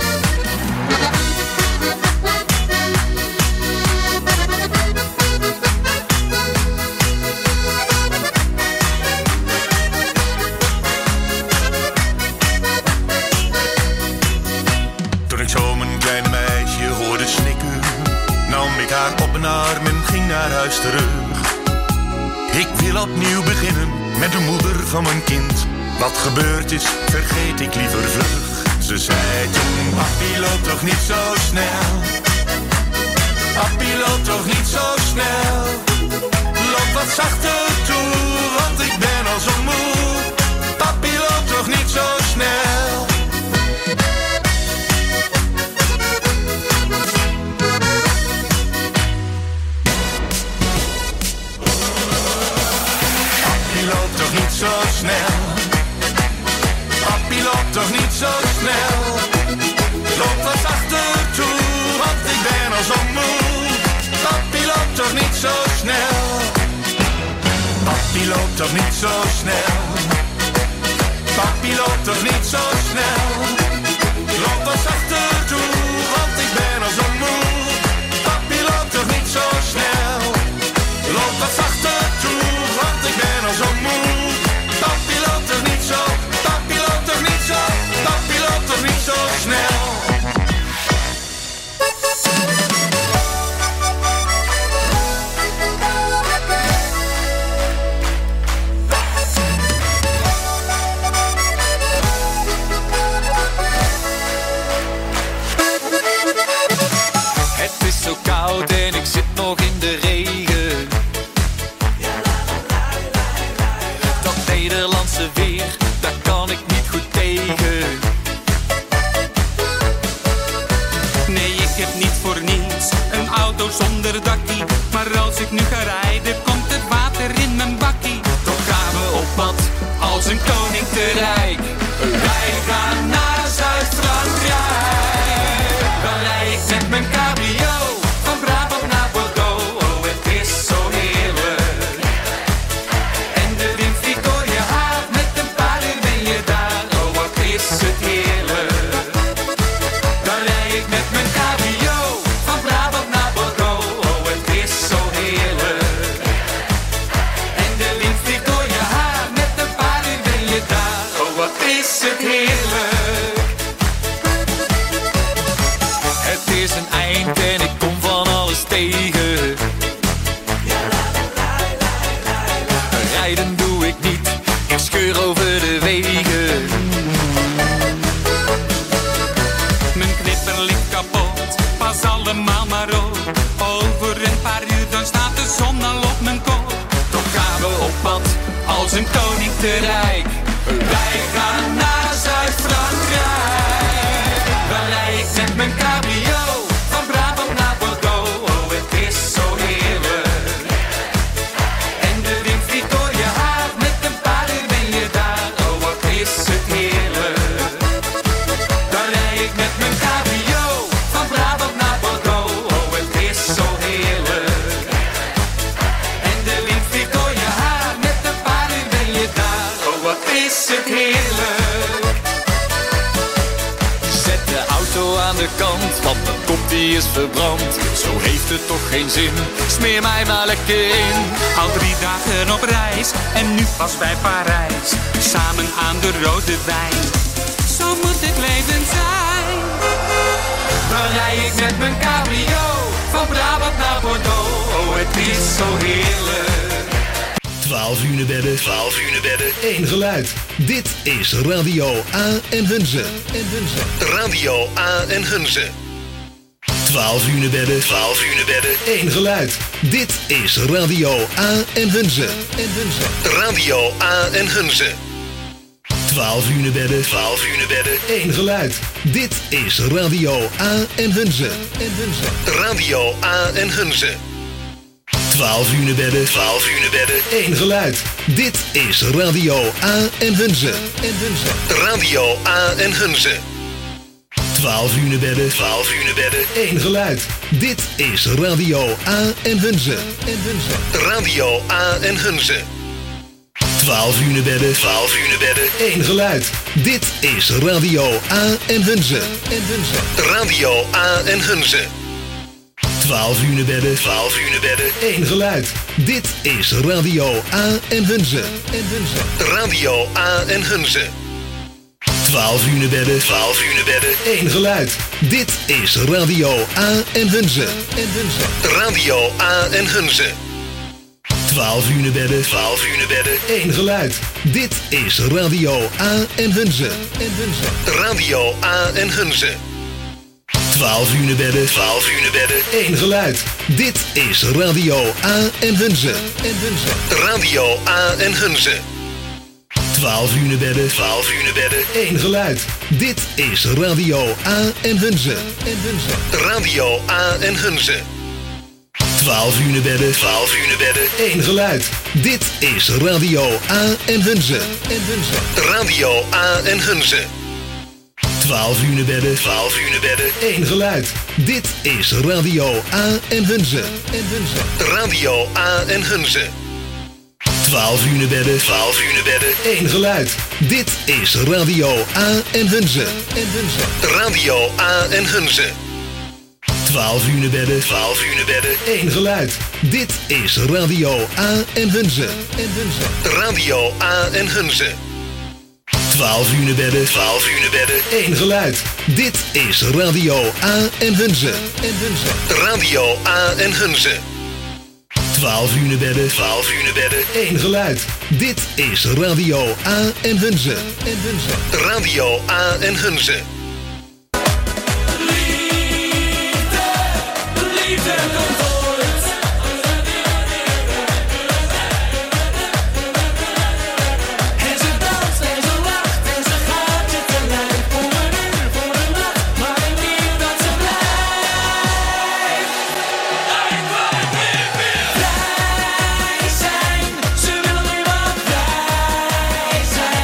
Toen ik zo mijn kleine meisje hoorde snikken, nam ik haar op mijn arm en ging naar huis terug. Ik wil opnieuw beginnen met de moeder van mijn kind. Wat gebeurd is, vergeet ik liever vlug. Ze zei toen, papi loopt toch niet zo snel. Papi loopt toch niet zo snel. Loop wat zachter toe, want ik ben al zo moe. Papi loopt toch niet zo snel. Papi loopt toch niet zo snel. Papi loopt toch niet zo snel. Loop wat achter toe, want ik ben al zo moe. Papi loopt toch niet zo snel. Papi loopt toch niet zo snel. Papi loopt toch niet zo snel. Loop wat achter toe, want ik ben al zo moe. Papi loopt toch niet zo snel. Loop wat achter toe, want ik ben al zo moe. Papi loopt toch niet zo. Papi loopt toch niet zo. Papi loopt toch niet zo snel. Het is zo koud en ik zit nog in de regen. Dat Nederlandse weer, daar kan ik niet goed tegen. Nee, ik heb niet voor niets een auto zonder dakkie. Maar als ik nu ga rijden, komt het water in mijn bakkie. Toch gaan we op pad, als een koning te rijk. Wij gaan naar Zuid-Frankrijk. Dan rijd ik met mijn cabrio van Brabant naar Bordeaux. Oh, het is zo heerlijk. En de wind vliegt door je haar, met een paar uur ben je daar. Oh, wat is het heerlijk. Dan rijd ik met mijn cabrio van Brabant naar Bordeaux. Oh, het is zo heerlijk. En de wind vliegt door je haar, met een paar uur ben je daar. Oh, wat is het heerlijk. Het is een eind en ik kom van alles tegen. Rijden doe ik niet, ik scheur over de wegen. Mijn knipper ligt kapot, pas allemaal maar op. Over een paar uur dan staat de zon al op mijn kop. Toch gaan we op pad, als een koning te rijk. Wij gaan naar Zuid-Frankrijk. Dan rijd ik met mijn cabrio van Brabant naar Bordeaux. Oh, het is zo heerlijk. En de wind vliegt door je haar, met een paar uur ben je daar. Oh, wat is het heerlijk. Dan rijd ik met mijn cabrio van Brabant naar Bordeaux. Oh, het is zo heerlijk. En de wind vliegt door je haar, met een paar uur ben je daar. Oh, wat is het heerlijk. Zet de auto aan de kant, want mijn kop die is verbrand. Zo heeft het toch geen zin, smeer mij maar lekker in. Al 3 dagen op reis en nu pas bij Parijs. Samen aan de rode wijn. Zo moet het leven zijn. Dan rijd ik met mijn cabrio van Brabant naar Bordeaux. Oh, het is zo heerlijk. 12 uur bedden, 12 uur bedden, één geluid. Dit is Radio A en Hunze. Radio A en Hunze. 12 uur bedden, 12 uur bedden, één geluid. Dit is Radio A en Hunze. Radio A en Hunze. 12 uur bedden, 12 uur bedden, één geluid. Dit is Radio A en Hunze. Radio A en Hunze. 12 uur bedden, 12 uur bedden, één geluid. Dit is Radio A en Hunze. Radio A en Hunze. 12 uur bedden, 12 uur bedden, één geluid. Dit is Radio A en Hunze. Radio A en Hunze. 12 uur bedden, 12 uur bedden, één geluid. Dit is Radio A en Hunze. Radio A en Hunze. 12 uur bedden, 12 uur bedden, één geluid. Dit is Radio A en Hunze. Radio A en Hunze. 12 uur bedden, 12 uur bedden, één geluid. Dit is Radio A en Hunze. Radio A en Hunze. 12 uur bedden, 12 uur bedden, één geluid. Dit is Radio A en Hunze. Radio A en Hunze. 12 uur bedden, 12 uur bedden, één geluid. Dit is Radio A en Hunze. Radio A en Hunze. 12 uur bedden, 12 uur bedden, één geluid. Dit is Radio A en Hunze. Radio A en Hunze. 12 uur bedden, 12 uur bedden, één geluid. Dit is Radio A en Hunze. Radio A en Hunze. 12 uur bedden, 12 uur bedden, één geluid. Dit is Radio A en Hunze. Radio A en Hunze. 12 uur bedden, 12 uur bedden, één geluid. Dit is Radio A en Hunze. Radio A en Hunze. 12 uur bedden, 12 uur bedden, één geluid. Dit is Radio A en Hunze. Radio A en Hunze. 12 uur bedden, 12 uur bedden, één geluid. Dit is Radio A en Hunze. Radio A en Hunze. 12 uur bedden, 12 uur bedden, één geluid. Dit is Radio A en Hunze. Radio A en Hunze. Liefde komt ooit. En ze danst en ze lacht en ze gaat je te lijf. Voor een uur, voor een nacht, maar ik weet dat ze blijft. Vrij zijn, ze willen nu wel vrij zijn.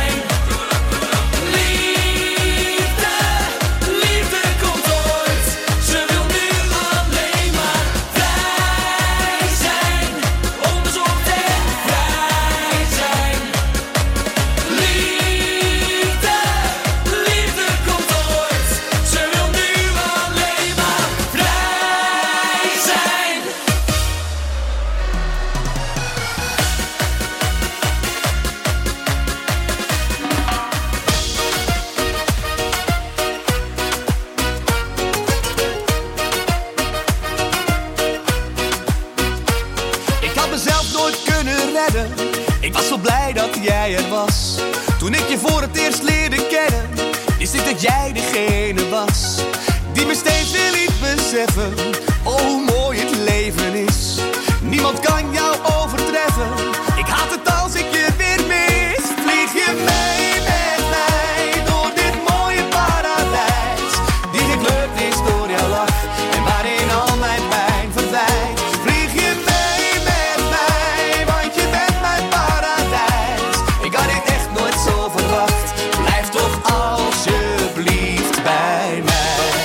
was zo blij dat jij er was. Toen ik je voor het eerst leerde kennen, wist ik dat jij degene was die me steeds weer liet beseffen, oh hoe mooi het leven is. Niemand kan jou overtreffen. Ik haat het als ik je weer mis. Vlieg je mee met mij door dit mooie paradijs, die gekleurd is door jouw lach en waarin al mijn pijn verdwijnt. Vlieg je mee met mij, want je bent mijn paradijs. Ik had dit echt nooit zo verwacht. Blijf toch alsjeblieft bij mij.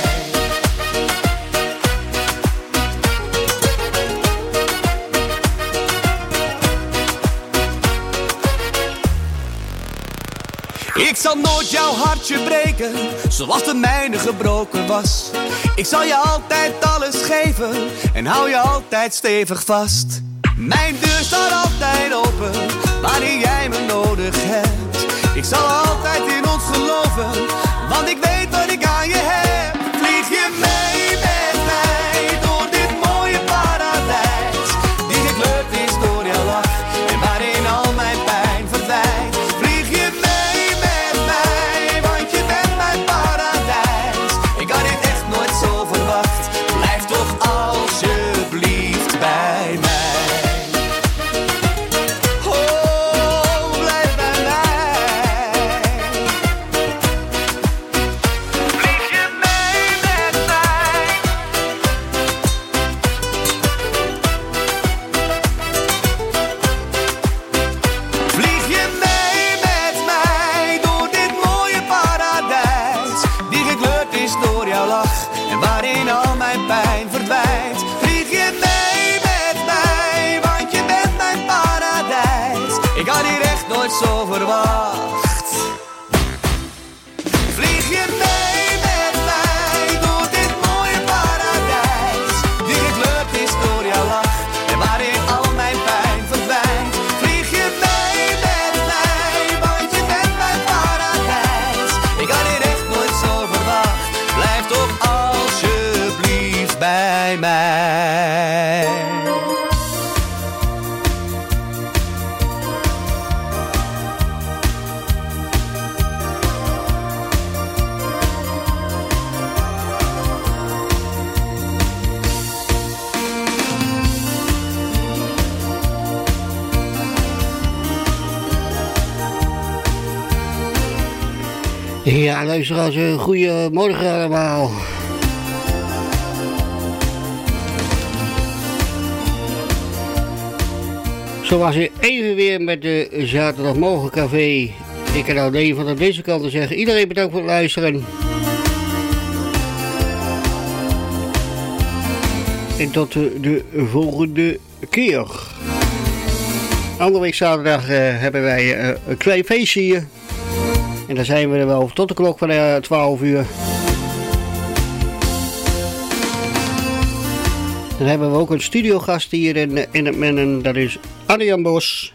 Ik zal nooit jouw hartje breken, zoals de mijne gebroken was. Ik zal je altijd alles geven en hou je altijd stevig vast. Mijn deur staat altijd open, wanneer jij me nodig hebt. Ik zal altijd in ons geloven, want ik weet wat ik aan je heb. Vlieg je mee met mij door dit mooie paradijs, die gekleurd is door jouw lach en waarin al mijn pijn verdwijnt. Vlieg je mee met mij, want je bent mijn paradijs. Ik had dit echt nooit zo verwacht. Blijf toch alsjeblieft bij mij. Zo verwacht. Vlieg je mee met mij door dit mooie paradijs, die gekleurd is door jouw lach en waarin al mijn pijn verdwijnt. Vlieg je mee met mij, want je bent mijn paradijs. Ik had dit echt nooit zo verwacht. Blijf toch alsjeblieft bij mij. Ja, luisteraars, goedemorgen allemaal. Zo was je even weer met de Zaterdagmorgen Café. Ik kan alleen van deze kant zeggen, iedereen bedankt voor het luisteren. En tot de volgende keer. Andere week zaterdag hebben wij een klein feestje hier. En dan zijn we er wel tot de klok van 12 uur. Dan hebben we ook een studiogast hier in het Mennen. Dat is Adrian Bos.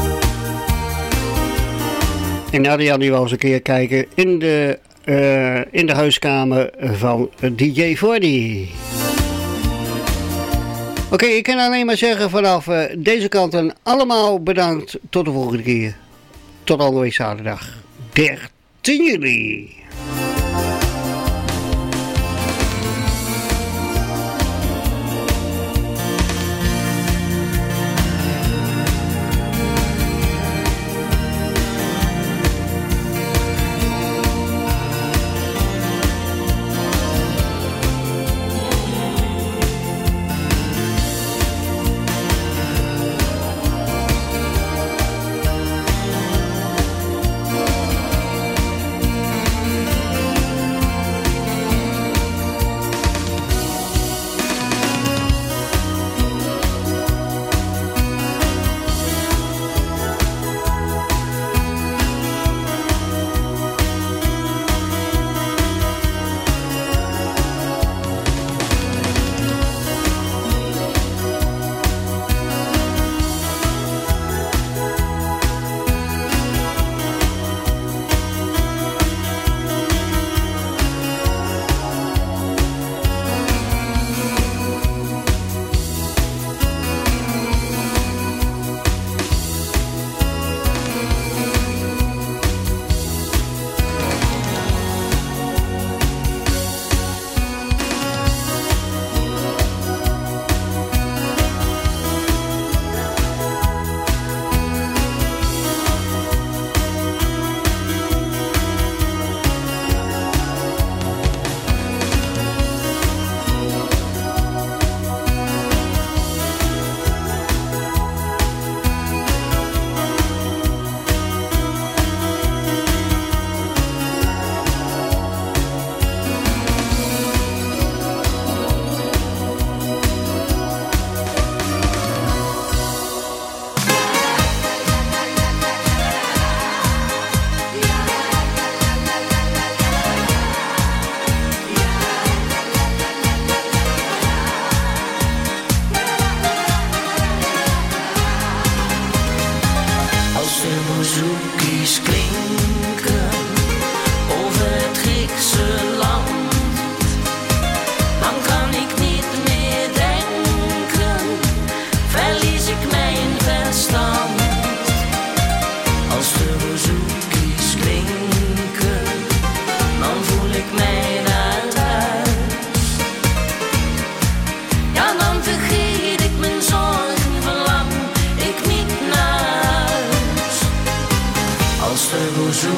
En Adrian die wil eens een keer kijken in de huiskamer van DJ Fordy. Oké, ik kan alleen maar zeggen vanaf deze kant en allemaal bedankt. Tot de volgende keer. Tot andere week zaterdag. 13 juli.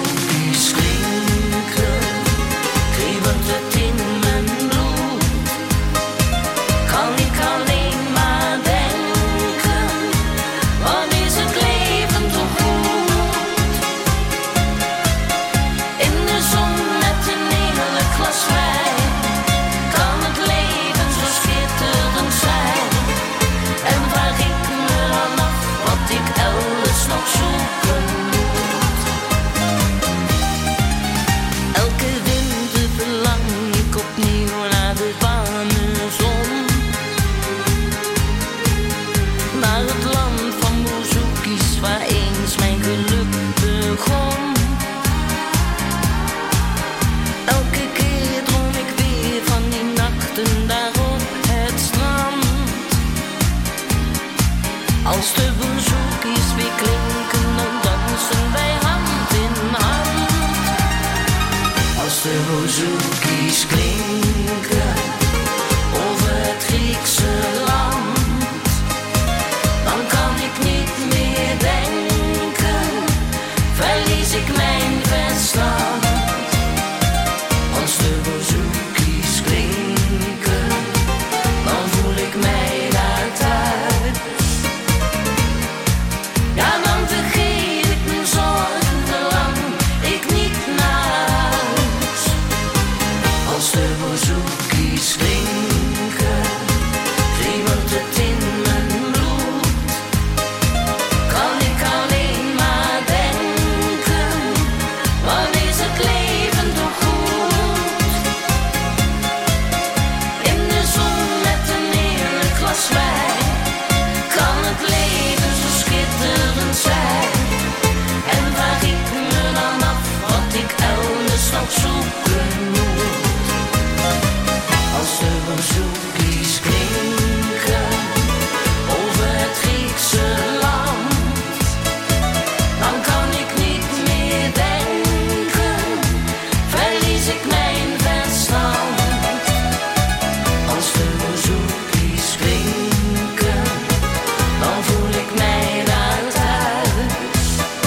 zoekjes klinken, kriebelt het in mijn bloed. Kan ik alleen maar denken, wat is het leven toch goed? In de zon met een heerlijk glas wijn, kan het leven zo schitterend zijn. En vraag ik me dan af wat ik elders nog zoeken moet. Elke winter verlang ik opnieuw naar de warme zon, naar het land van bouzouki's waar eens mijn geluk begon. Elke keer droom ik weer van die nachten daar op het strand. Als de bouzouki's weer klinken, dan dansen wij hand in hand. Als de bouzouki's klinken over het Griekse land, dan kan ik niet meer denken, verlies ik mijn verstand. Als de bouzouki's klinken, dan voel ik mij daar thuis. Ja, dan vergeet ik mijn zorgen, verlang ik niet naar huis. Als de bouzouki's klinken, kriebelt het in mijn bloed. Kan ik alleen maar denken, wat is het leven toch goed? In de zon met een heerlijk glas wijn, kan het leven zo schitterend zijn. En vraag ik me dan af wat ik elders nog zoeken moet. Als de bouzouki's klinken over het Griekse land, dan kan ik niet meer denken, verlies ik mijn verstand. Als de bouzouki's klinken, dan voel ik mij daar thuis.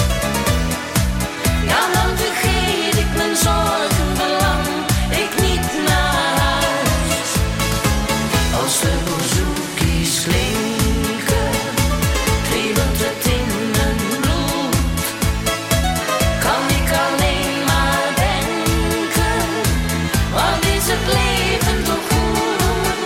Ja, dan vergeet ik mijn zorgen, verlang ik niet naar huis. Als de bouzouki's klinken, kriebelt het in mijn bloed. Kan ik alleen maar denken, wat is het leven toch goed?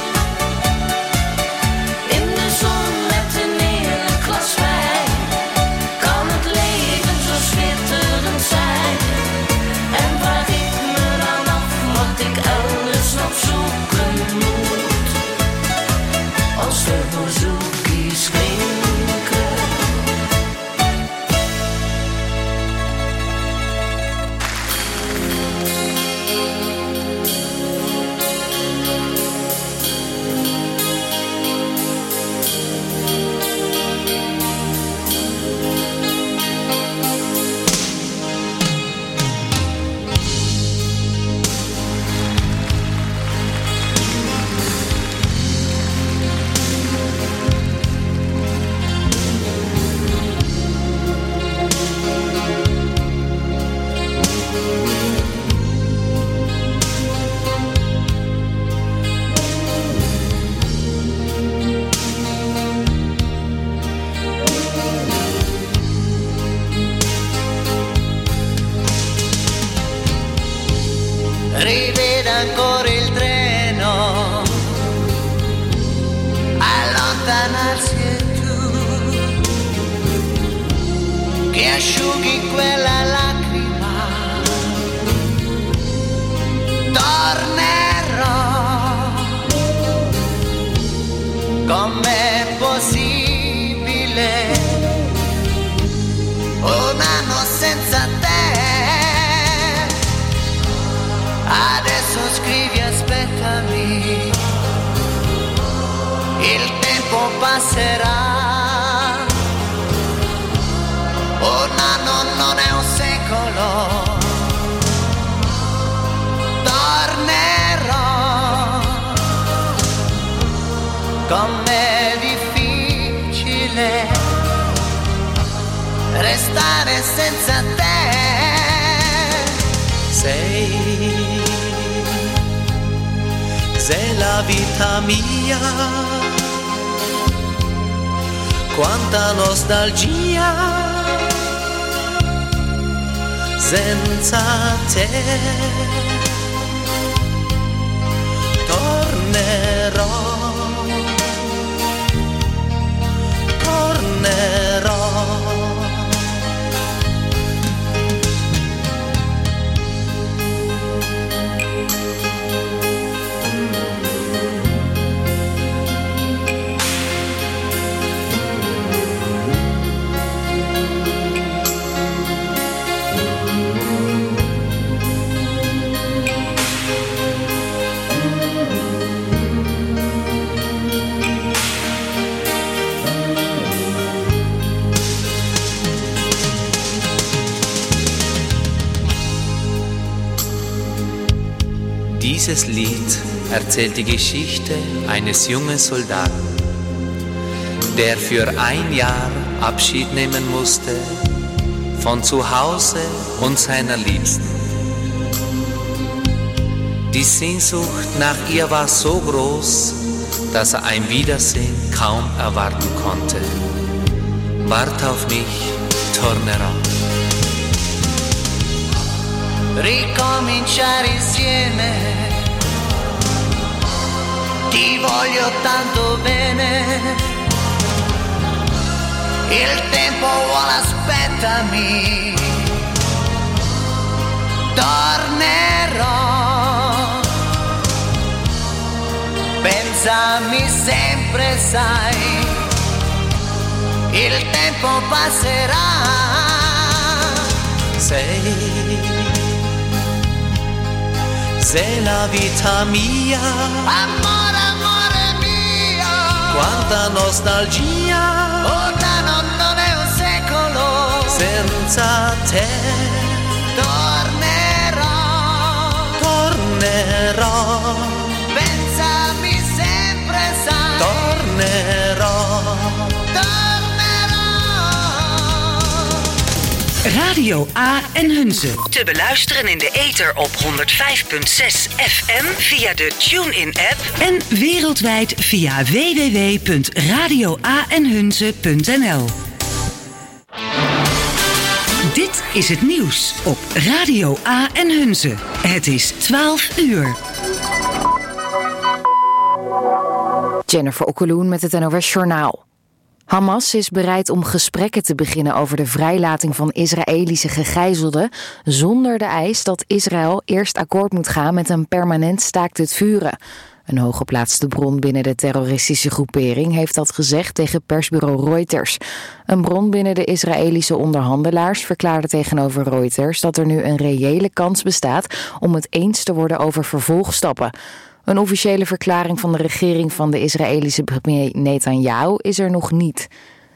In de zon met een heerlijk glas wijn, kan het leven zo schitterend zijn. En vraag ik me dan af wat ik elders nog zoeken moet. Als de bouzouki's klinken. Riveda ancora il treno, allontanarsi e tu che asciughi quella lacrima. Tornerò, com'è possibile un anno senza te? Adesso scrivi, aspettami, il tempo passerà. Un anno non è un secolo. Tornerò, com'è difficile restare senza te. sei la vita mia, quanta nostalgia senza te. Tornerò, tornerò. Dieses Lied erzählt die Geschichte eines jungen Soldaten, der für ein Jahr Abschied nehmen musste von zu Hause und seiner Liebsten. Die Sehnsucht nach ihr war so groß, dass er ein Wiedersehen kaum erwarten konnte. Wart auf mich, tornerò. Ricominciare insieme, ti voglio tanto bene, il tempo vuole aspettami, tornerò, pensami sempre sai, il tempo passerà, sei la vita mia, amore, amore mio, quanta nostalgia, ora non è un secolo, senza te, tornerò, tornerò, pensami sempre sai, tornerò, Radio A en Hunze. Te beluisteren in de ether op 105.6 FM via de TuneIn-app en wereldwijd via www.radioaenhunze.nl. Dit is het nieuws op Radio A en Hunze. Het is 12 uur. Jennifer Okkeloen met het NOS Journaal. Hamas is bereid om gesprekken te beginnen over de vrijlating van Israëlische gegijzelden, zonder de eis dat Israël eerst akkoord moet gaan met een permanent staakt het vuren. Een hooggeplaatste bron binnen de terroristische groepering heeft dat gezegd tegen persbureau Reuters. Een bron binnen de Israëlische onderhandelaars verklaarde tegenover Reuters dat er nu een reële kans bestaat om het eens te worden over vervolgstappen. Een officiële verklaring van de regering van de Israëlische premier Netanyahu is er nog niet.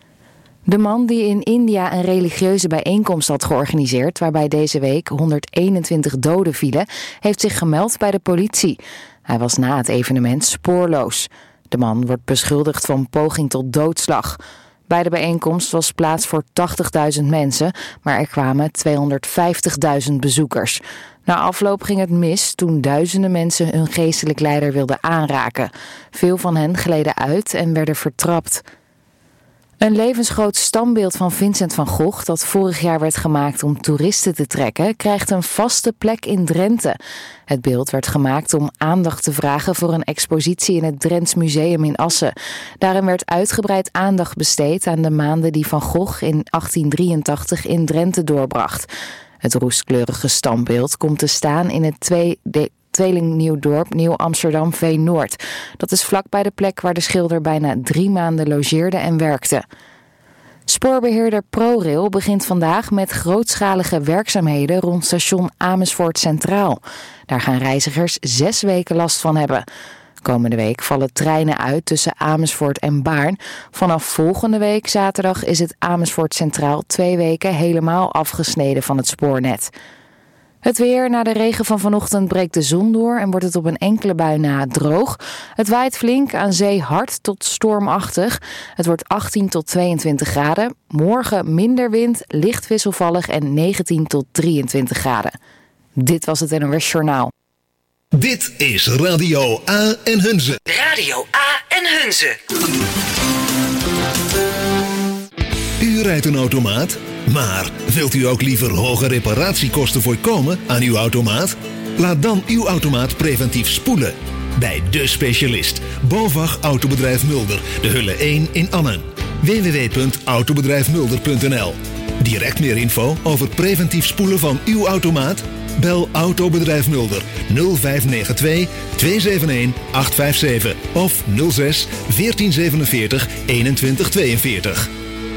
De man die in India een religieuze bijeenkomst had georganiseerd, waarbij deze week 121 doden vielen, heeft zich gemeld bij de politie. Hij was na het evenement spoorloos. De man wordt beschuldigd van poging tot doodslag. Bij de bijeenkomst was plaats voor 80.000 mensen, maar er kwamen 250.000 bezoekers. Na afloop ging het mis toen duizenden mensen hun geestelijk leider wilden aanraken. Veel van hen gleden uit en werden vertrapt. Een levensgroot standbeeld van Vincent van Gogh, dat vorig jaar werd gemaakt om toeristen te trekken, krijgt een vaste plek in Drenthe. Het beeld werd gemaakt om aandacht te vragen voor een expositie in het Drents Museum in Assen. Daarin werd uitgebreid aandacht besteed aan de maanden die Van Gogh in 1883 in Drenthe doorbracht. Het roestkleurige standbeeld komt te staan in het tweelingnieuw dorp Nieuw-Amsterdam Veen-Noord. Dat is vlakbij de plek waar de schilder bijna 3 maanden logeerde en werkte. Spoorbeheerder ProRail begint vandaag met grootschalige werkzaamheden rond station Amersfoort Centraal. Daar gaan reizigers 6 weken last van hebben. Komende week vallen treinen uit tussen Amersfoort en Baarn. Vanaf volgende week zaterdag is het Amersfoort Centraal 2 weken helemaal afgesneden van het spoornet. Het weer: na de regen van vanochtend breekt de zon door en wordt het op een enkele bui na droog. Het waait flink, aan zee hard tot stormachtig. Het wordt 18 tot 22 graden. Morgen minder wind, licht wisselvallig en 19 tot 23 graden. Dit was het NOS Journaal. Dit is Radio A en Hunze. Radio A en Hunze. U rijdt een automaat, maar wilt u ook liever hoge reparatiekosten voorkomen aan uw automaat? Laat dan uw automaat preventief spoelen. Bij de specialist, BOVAG Autobedrijf Mulder, de Hulle 1 in Annen. www.autobedrijfmulder.nl. Direct meer info over preventief spoelen van uw automaat? Bel Autobedrijf Mulder 0592 271 857 of 06 1447 2142.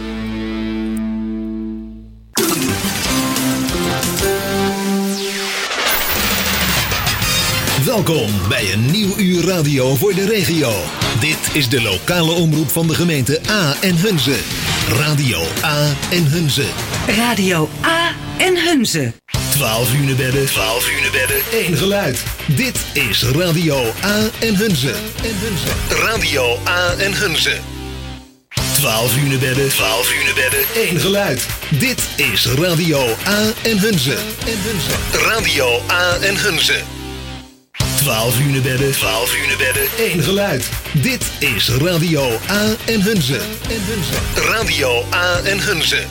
Welkom bij een nieuw uur radio voor de regio. Dit is de lokale omroep van de gemeente A en Hunze. Radio A en Hunze. Radio A en Hunze. 12 hunebedden, 12 hunebedden, één geluid. Dit is Radio A en Hunze. Radio A en Hunze. 12 hunebedden, 12 hunebedden, één geluid. Dit is Radio A en Hunze. Radio A en Hunze. 12 hunebedden, 12 hunebedden, één geluid. Dit is Radio A en Hunze. Radio A en Hunze.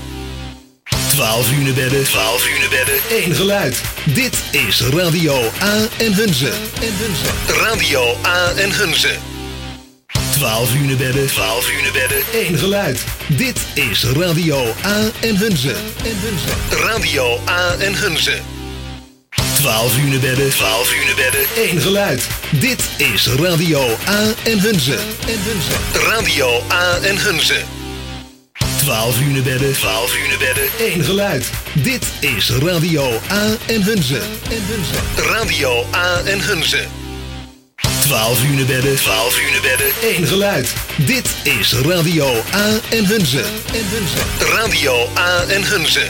12 hunebedden, 12 hunebedden, één geluid. Dit is Radio A en Hunze. Radio A en Hunze. 12 hunebedden, 12 hunebedden, één geluid. Dit is Radio A en Hunze. Radio A en Hunze. 12 hunebedden, 12 hunebedden, één geluid. Dit is Radio A en Hunze. Radio A en Hunze. 12 hunebedden, 12 hunebedden, één geluid. Dit is Radio A en Hunze. Radio A en Hunze. 12 hunebedden, 12 hunebedden, één geluid. Dit is Radio A en Hunze. Radio A en Hunze.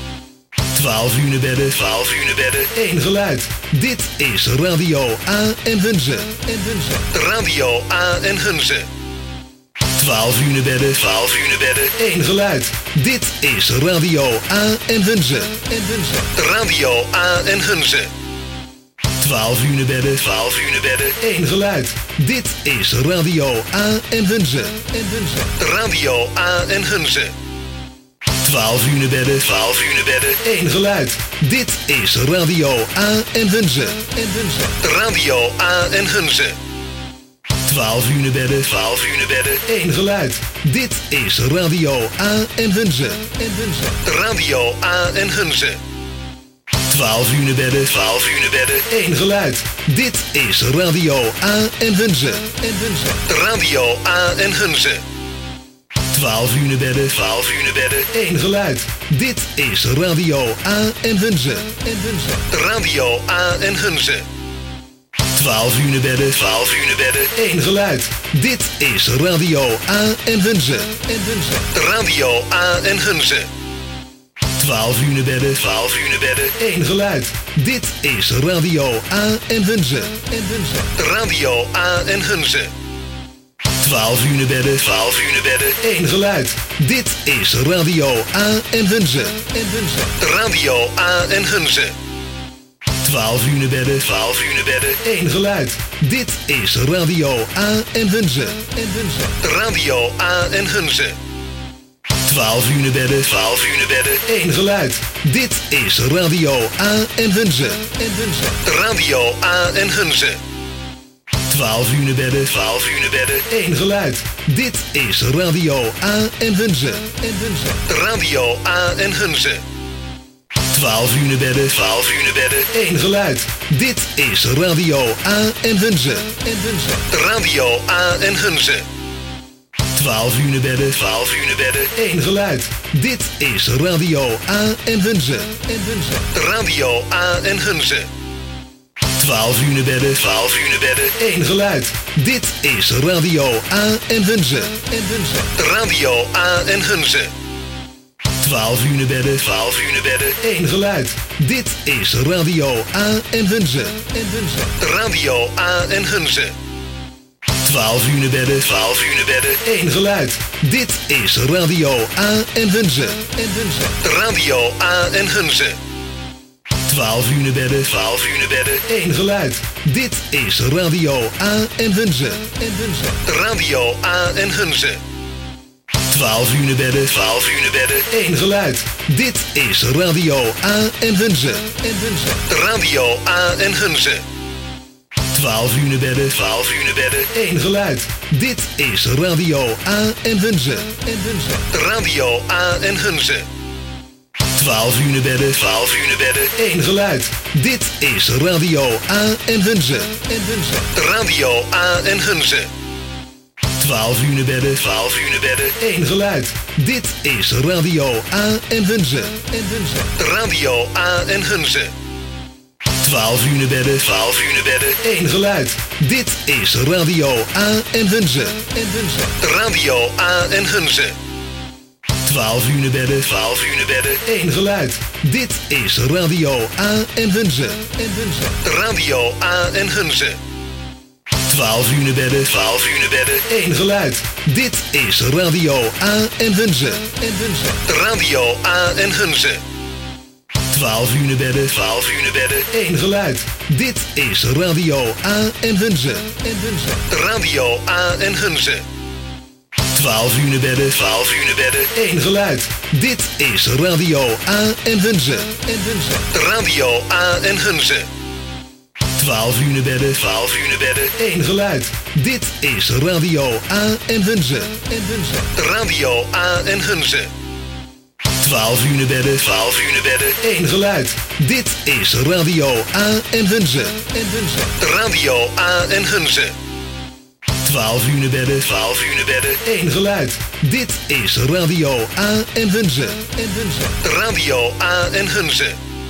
12 hunebedden, 12 hunebedden, één geluid. Dit is Radio A en Hunze. Radio A en Hunze. 12 hunebedden, 12 hunebedden, één geluid. Dit is Radio A en Hunze. Radio A en Hunze. 12 hunebedden, 12 hunebedden, één geluid. Dit is Radio A en Hunze. Radio A en Hunze. 12 hunebedden, 12 hunebedden, één geluid. Dit is Radio A en Hunze. Radio A en Hunze. 12 hunebedden, 12 hunebedden, één geluid. Dit is Radio A en Hunze. Radio A en Hunze. 12 hunebedden, 12 hunebedden, één geluid. Dit is Radio A en Hunze. Radio A en Hunze. 12 hunebedden, 12 hunebedden, één geluid. Dit is Radio A en Hunze. Radio A en Hunze. 12 hunebedden, 12 hunebedden, één geluid. Dit is Radio A en Hunze. Radio A en Hunze. 12 hunebedden, 12 hunebedden, één geluid. Dit is Radio A en Hunze. Radio A en Hunze. 12 hunebedden, 12 hunebedden, één geluid. Dit is Radio A en Hunze. Radio A en Hunze. 12 hunebedden, 12 hunebedden, één geluid. Dit is Radio A en Hunze. Radio A en Hunze. 12 hunebedden, 12 hunebedden, één geluid. Dit is Radio A en Hunze. Radio A en Hunze. 12 hunebedden, 12 hunebedden, één geluid. Dit is Radio A en Hunze. Radio A en Hunze. 12 hunebedden, 12 hunebedden, één geluid. Dit is Radio A en Hunze. Radio A en Hunze. 12 hunebedden, 12 hunebedden, één geluid. Dit is Radio A en Hunze. Radio A en Hunze. 12 hunebedden, 12 hunebedden, één geluid. Dit is Radio A en Hunze. Radio A en Hunze. 12 hunebedden, 12 hunebedden, één geluid. Dit is Radio A en Hunze. Radio A en Hunze. 12 hunebedden, 12 hunebedden, één geluid. Dit is Radio A en Hunze. Radio A en Hunze. 12 uur bedden, 12 uur bedden, één geluid. Dit is Radio A en Hunze. Radio A en Hunze. 12 uur bedden, 12 uur bedden, één geluid. Dit is Radio A en Hunze. Radio A en Hunze. 12 uur bedden, 12 uur bedden, één geluid. Dit is Radio A en Hunze. Radio A en Hunze. 12 uur bedden, 12 uur bedden, één geluid. Dit is Radio A en Hunze. Radio A en Hunze. 12 uur bedden, 12 uur bedden, één geluid. Dit is Radio A en Hunze. Radio A en Hunze. 12 uur bedden, 12 uur bedden, één geluid. Dit is Radio A en Hunze. Radio A en Hunze. 12 uur bedden, 12 uur bedden, één geluid. Dit is Radio A en Hunze. Radio A en Hunze. 12 uur bedden, 12 uur bedden, één geluid. Dit is Radio A en Hunze. Radio A en Hunze. 12 uur bedden, 12 uur bedden, één geluid. Dit is Radio A en Hunze. Radio A en Hunze. 12 uur bedden, 12 uur bedden, één geluid. Dit is Radio A en Hunze. Radio A en Hunze. 12 uur bedden, 12 uur bedden, één geluid. Dit is Radio A en Hunze. Radio A en Hunze. 12 uur bedden, 12 uur bedden, één geluid. Dit is Radio A en Hunze. Radio A en Hunze. 12 uur bedden, 12 uur bedden, één geluid. Dit is Radio A en Hunze. Radio A en Hunze.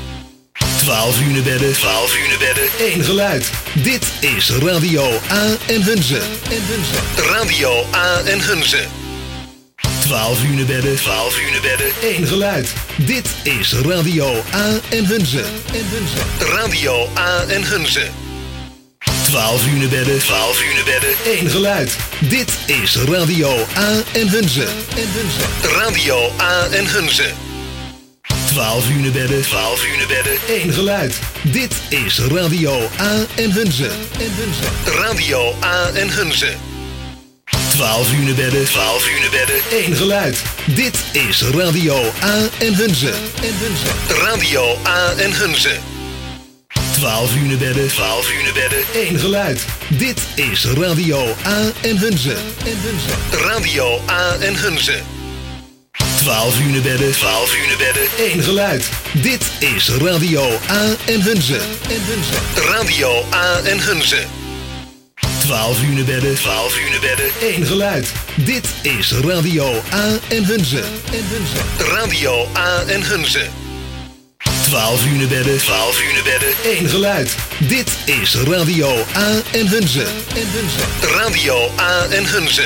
12 uur bedden, 12 uur bedden, één geluid. Dit is Radio A en Hunze. Radio A en Hunze. 12 uur bedden, 12 uur bedden, één geluid. Dit is Radio A en Hunze. Radio A en Hunze. 12 uur bedden, 12 uur bedden, één geluid. Dit is Radio A en Hunze. Radio A en Hunze. 12 uur bedden, 12 uur bedden, één geluid. Dit is Radio A en Hunze. Radio A en Hunze. 12 uur bedden, 12 uur bedden, één geluid. Dit is Radio A en Hunze. Radio A en Hunze. 12 uur bedden, 12 uur bedden, één geluid. Dit is Radio A en Hunze. Radio A en Hunze. 12 uur bedden, 12 uur bedden, één geluid. Dit is Radio A en Hunze. Radio A en Hunze. 12 uur bedden, 12 uur bedden, één geluid. Dit is Radio A en Hunze. Radio A en Hunze. 12 uur bedden, 12 uur bedden, één geluid. Dit is Radio A en Hunze. Radio A en Hunze.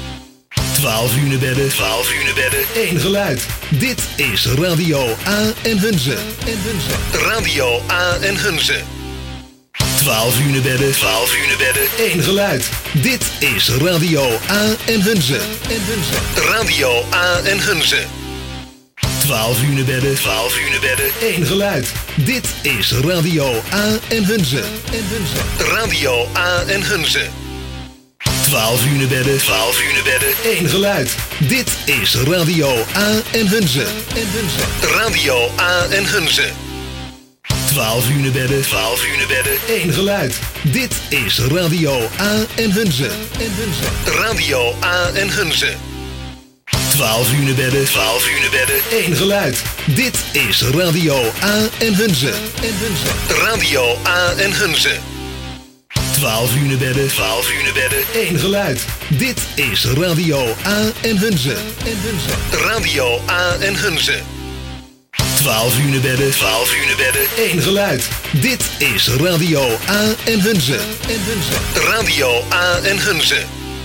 12 uur bedden, 12 uur bedden, één geluid. Dit is Radio A en Hunze. Radio A en Hunze. 12 uur bedden, 12 uur bedden, één geluid. Dit is Radio A en Hunze. Radio A en Hunze. 12 uur bedden, 12 uur bedden, één geluid. Dit is Radio A en Hunze. Radio A en Hunze. 12 uur bedden, 12 uur bedden, één geluid. Dit is Radio A en Hunze. Radio A en Hunze. 12 uur bedden, 12 uur bedden, één geluid. Dit is Radio A en Hunze. Radio A en Hunze. 12 uur bedden, 12 uur bedden, één geluid. Dit is Radio A en Hunze. Radio A en Hunze. 12 uur bedden, 12 uur bedden, één geluid. Dit is Radio A en Hunze. Radio A en Hunze. 12 uur bedden, 12 uur bedden, één geluid. Dit is Radio A en Hunze. Radio A en Hunze.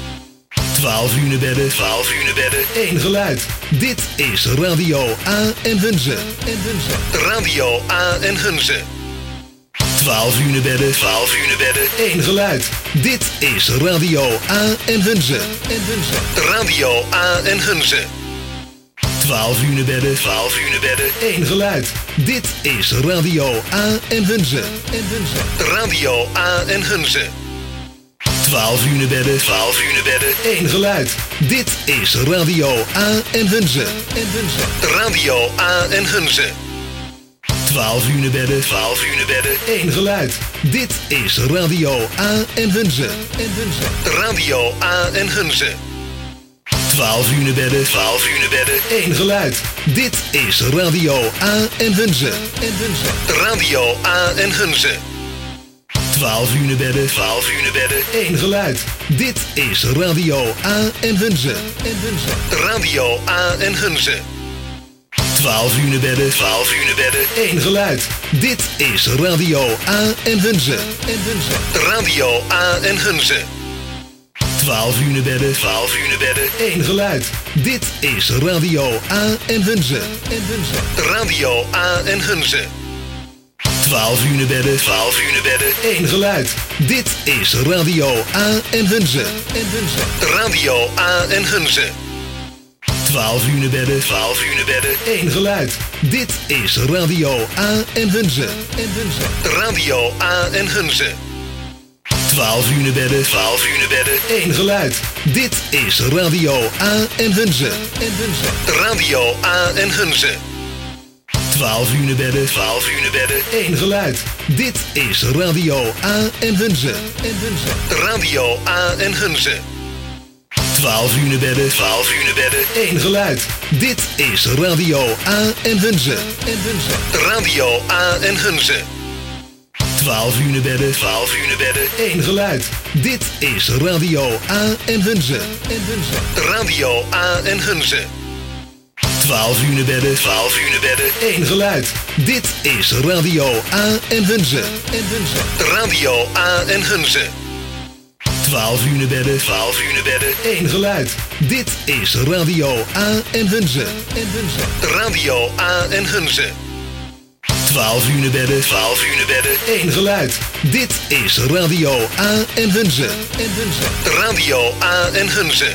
12 uur bedden, 12 uur bedden, één geluid. Dit is Radio A en Hunze. Radio A en Hunze. 12 uur bedden, 12 uur bedden, één geluid. Dit is Radio A en Hunze. Radio A en Hunze. 12 uur naar bedden, 12 uur naar bedden, één geluid. Dit is Radio A en Hunze. Radio A en Hunze. 12 uur naar bedden, 12 uur naar bedden, één geluid. Dit is Radio A en Hunze. Radio A en Hunze. 12 uur naar bedden, 12 uur naar bedden, één geluid. Dit is Radio A en Hunze. Radio A en Hunze. 12 uur naar bedden, 12 uur naar bedden, één geluid. Dit is Radio A en Hunze. Radio A en Hunze. 12 uur naar bedden, 12 uur naar bedden, één geluid. Dit is Radio A en Hunze. Radio A en Hunze. 12 uur naar bedden, 12 uur naar bedden, één geluid. Dit is Radio A en Hunze. Radio A en Hunze. 12 uur naar bedden, 12 uur naar bedden, één geluid. Dit is Radio A en Hunze. Radio A en Hunze. 12 uur naar bedden, 12 uur naar bedden, één geluid. Dit is Radio A en Hunze. Radio A en Hunze. 12 uur naar bedden, 12 uur naar bedden, één geluid. Dit is Radio A en Hunze. Radio A en Hunze. 12 uur naar bedden, 12 uur naar bedden, één geluid. Dit is Radio A en Hunze. Radio A en Hunze. 12 uur naar bedden, 12 uur naar bedden, één geluid. Dit is Radio A en Hunze. Radio A en Hunze. 12 uur naar bedden, 12 uur naar bedden, één geluid. Dit is Radio A en Hunze. Radio A en Hunze. 12 uur naar bedden, 12 uur naar bedden, één geluid. Dit is Radio A en Hunze. Radio A en Hunze. 12 uur naar bedden, 12 uur naar bedden, één geluid. Dit is Radio A en Hunze. Radio A en Hunze. 12 uur naar bedden, 12 uur naar bedden, één geluid. Dit is Radio A en Hunze. Radio A en Hunze. 12 uur naar bedden, 12 uur naar bedden, één geluid. Dit is Radio A en Hunze. Radio A en Hunze.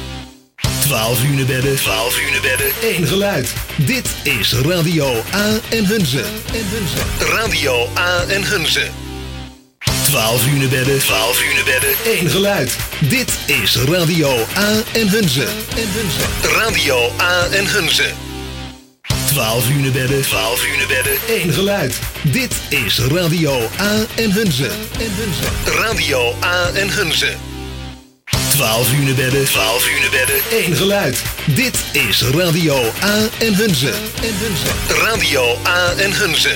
12 uur naar bedden, 12 uur naar bedden, één geluid. Dit is Radio A en Hunze. Radio A en Hunze. 12 uur naar bedden, 12 uur naar bedden, één geluid. Dit is Radio A en Hunze. Radio A en Hunze. 12 uur naar bedden, 12 uur naar bedden, één geluid. Dit is Radio A en Hunze. Radio A en Hunze. 12 uur naar bedden, 12 uur naar bedden, één geluid. Dit is Radio A en Hunze. Radio A en Hunze.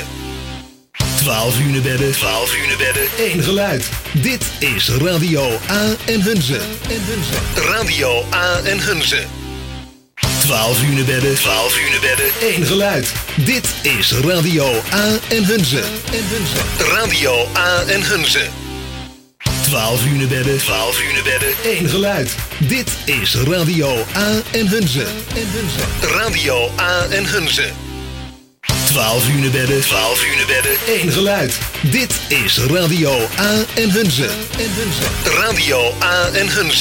12 uur naar bedden, 12 uur naar bedden, één geluid. Dit is Radio A en Hunze. Radio A en Hunze. 12 uur naar bedden, 12 uur naar bedden, één geluid. Dit is Radio A en Hunze. Radio A en Hunze. 12 uur naar bedden, 12 uur naar bedden, één geluid. Dit is Radio A en Hunze. Radio A en Hunze. 12 uur naar bedden, 12 uur naar bedden, één geluid. Dit is Radio A en Hunze. Radio A en Hunze.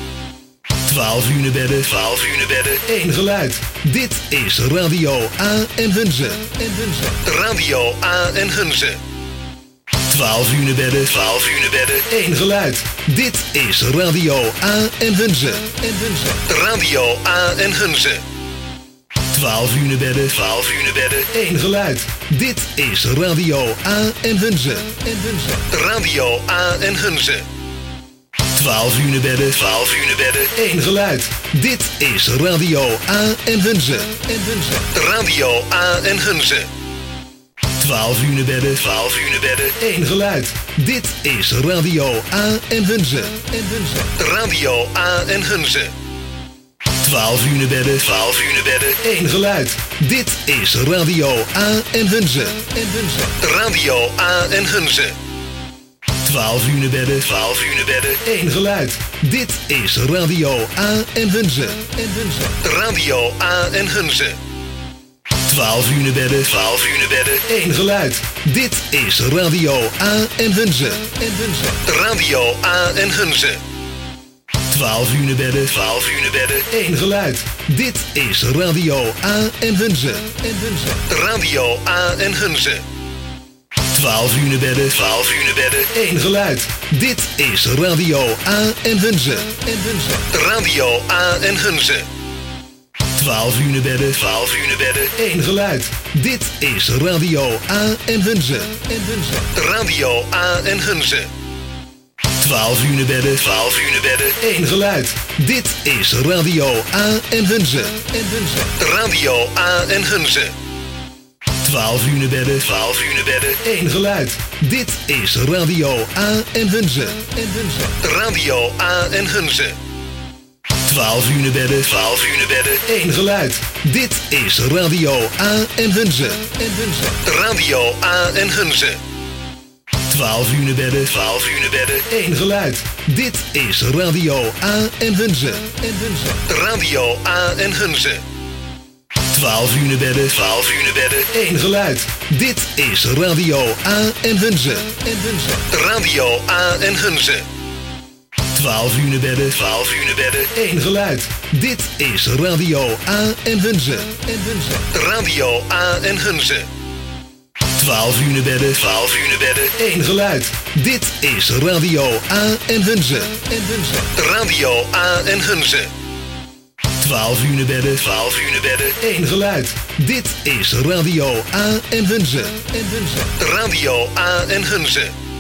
12 uur naar bedden, 12 uur naar bedden, één geluid. Dit is Radio A en Hunze. Radio A en Hunze. 12 uur naar bedden, 12 uur naar bedden, één geluid. Dit is Radio A en Hunze. Radio A en Hunze. 12 uur naar bedden, 12 uur naar bedden, één geluid. Dit is Radio A en Hunze. Radio A en Hunze. 12 uur naar bedden, 12 uur naar bedden, één geluid. Dit is Radio A en Hunze. Radio A en Hunze. 12 uur naar bedden, 12 uur naar bedden, één geluid. Dit is Radio A en Hunze. Radio A en Hunze. 12 uur naar bedden, 12 uur naar bedden, één geluid. Dit is Radio A en Hunze. Radio A en Hunze. 12 uur naar bedden, 12 uur naar bedden, één geluid. Dit is Radio A en Hunze. Radio A en Hunze. 12 uur naar bedden, 12 uur naar bedden, één geluid. Dit is Radio A en Hunze. Radio A en Hunze. 12 uur naar bedden, 12 uur naar bedden, één geluid. Dit is Radio A en Hunze. Radio A en Hunze. 12 uur bedden, 12 uur bedden, één geluid. Dit is Radio A en Hunze. Radio A en Hunze. 12 uur bedden, 12 uur bedden, één geluid. Dit is Radio A en Hunze. Radio A en Hunze. 12 uur bedden, 12 uur bedden, één geluid. Dit is Radio A en Hunze. Radio A en Hunze. 12 uur bedden, 12 uur bedden, één geluid. Dit is Radio A en Hunze. Radio A en Hunze. 12 uur bedden, 12 uur bedden, één geluid. Dit is Radio A en Hunze. Radio A en Hunze. 12 uur bedden, 12 uur bedden, één geluid. Dit is Radio A en Hunze. Radio A en Hunze. 12 uur bedden, 12 uur bedden, één geluid. Dit is Radio A en Hunze. Radio A en Hunze. 12 uur bedden, 12 uur bedden, één geluid. Dit is Radio A en Hunze. Radio A en Hunze. 12 uur bedden, 12 uur bedden, één geluid. Dit is Radio A en Hunze. Radio A en Hunze. 12 uur bedden, 12 uur bedden, één geluid. Dit is Radio A en Hunze. Radio A en Hunze.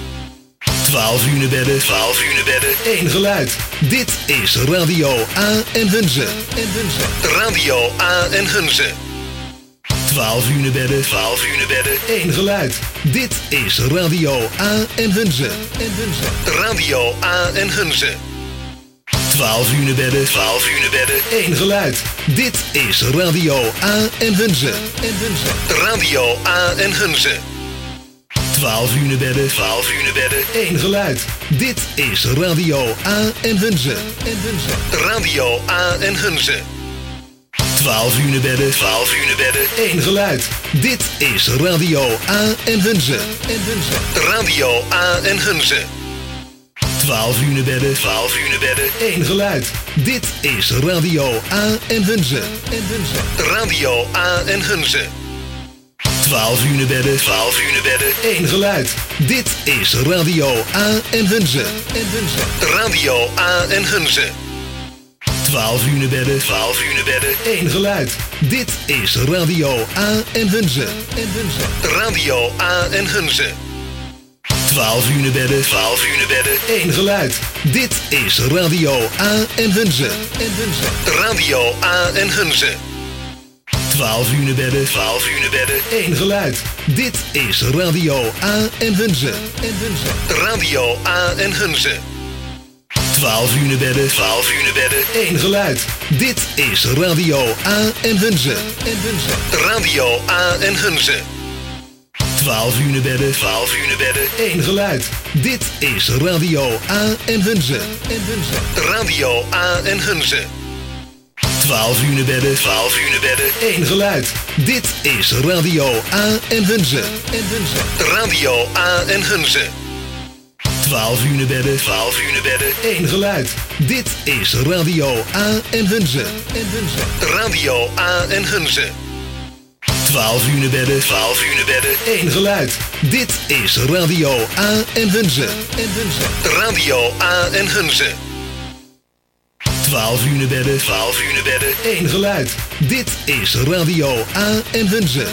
12 uur bedden, 12 uur bedden, één geluid. Dit is Radio A en Hunze. Radio A en Hunze. 12 uur bedden, 12 uur bedden, één geluid. Dit is Radio A en Hunze. Radio A en Hunze. 12 uur bedden, 12 uur bedden, één geluid. Dit is Radio A en Hunze. Radio A en Hunze. 12 uur bedden, 12 uur bedden, één geluid. Dit is Radio A en Hunze. Radio A en Hunze. 12 uur bedden, 12 uur bedden, één geluid. Dit is Radio A en Hunze. Radio A en Hunze. 12 uur bedden, 12 uur bedden, één geluid. Dit is Radio A en Hunze. Radio A en Hunze. 12 uur bedden, 12 uur bedden, één geluid. Dit is Radio A en Hunze. Radio A en Hunze. 12 uur bedden, 12 uur bedden, één geluid. Dit is Radio A en Hunze. Radio A en Hunze. 12 uur bedden, 12 uur bedden, één geluid. Dit is Radio A en Hunze. Radio A en Hunze. 12 uur bedden, 12 uur bedden, één geluid. Dit is Radio A en Hunze. Radio A en Hunze. 12 uur bedden, 12 uur bedden, één geluid. Dit is Radio A en Hunze. Radio A en Hunze. 12 uur bedden, 12 uur bedden, één geluid. Dit is Radio A en Hunze. Radio A en Hunze. 12 uur bedden, 12 uur bedden, één geluid. Dit is Radio A en Hunze. Radio A en Hunze. 12 uur bedden, 12 uur bedden, één geluid. Dit is Radio A en Hunze. Radio A en Hunze. 12 uur bedden, 12 uur bedden, één geluid. Dit is Radio A en Hunze. Radio A en Hunze. 12 uur bedden, 12 uur bedden, één geluid. Dit is Radio A en Hunze.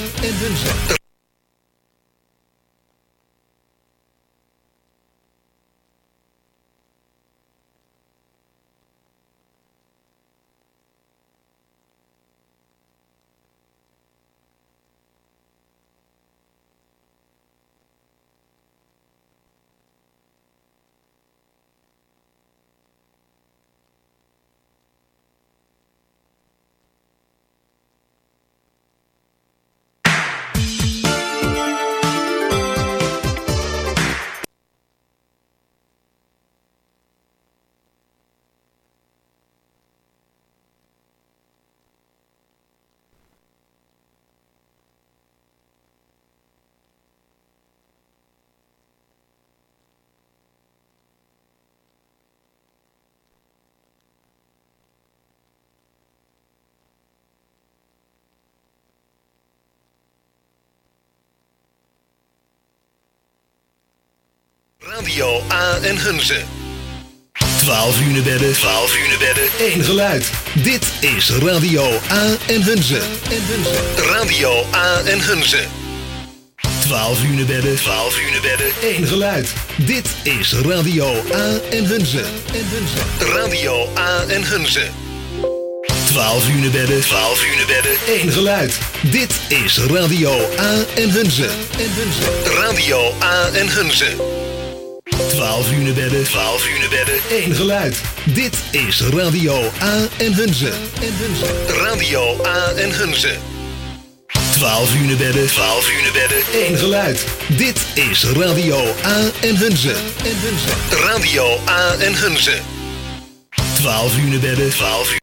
Radio A en Hunze. 12 unibedden, 1 geluid. Dit is Radio A en Hunze. Radio A en Hunze. 12 unibedden, 1 geluid. Dit is Radio A en Hunze. Radio A en Hunze. 12 unibedden, 1 geluid. Dit is Radio A en Hunze. Radio A en Hunze. 12 unibedden, 1 geluid. Dit is Radio A en Hunze. Radio A en Hunze. 12 unibedden, 1 geluid. Dit is Radio A en Hunze. Radio A en Hunze. 12 unibedden,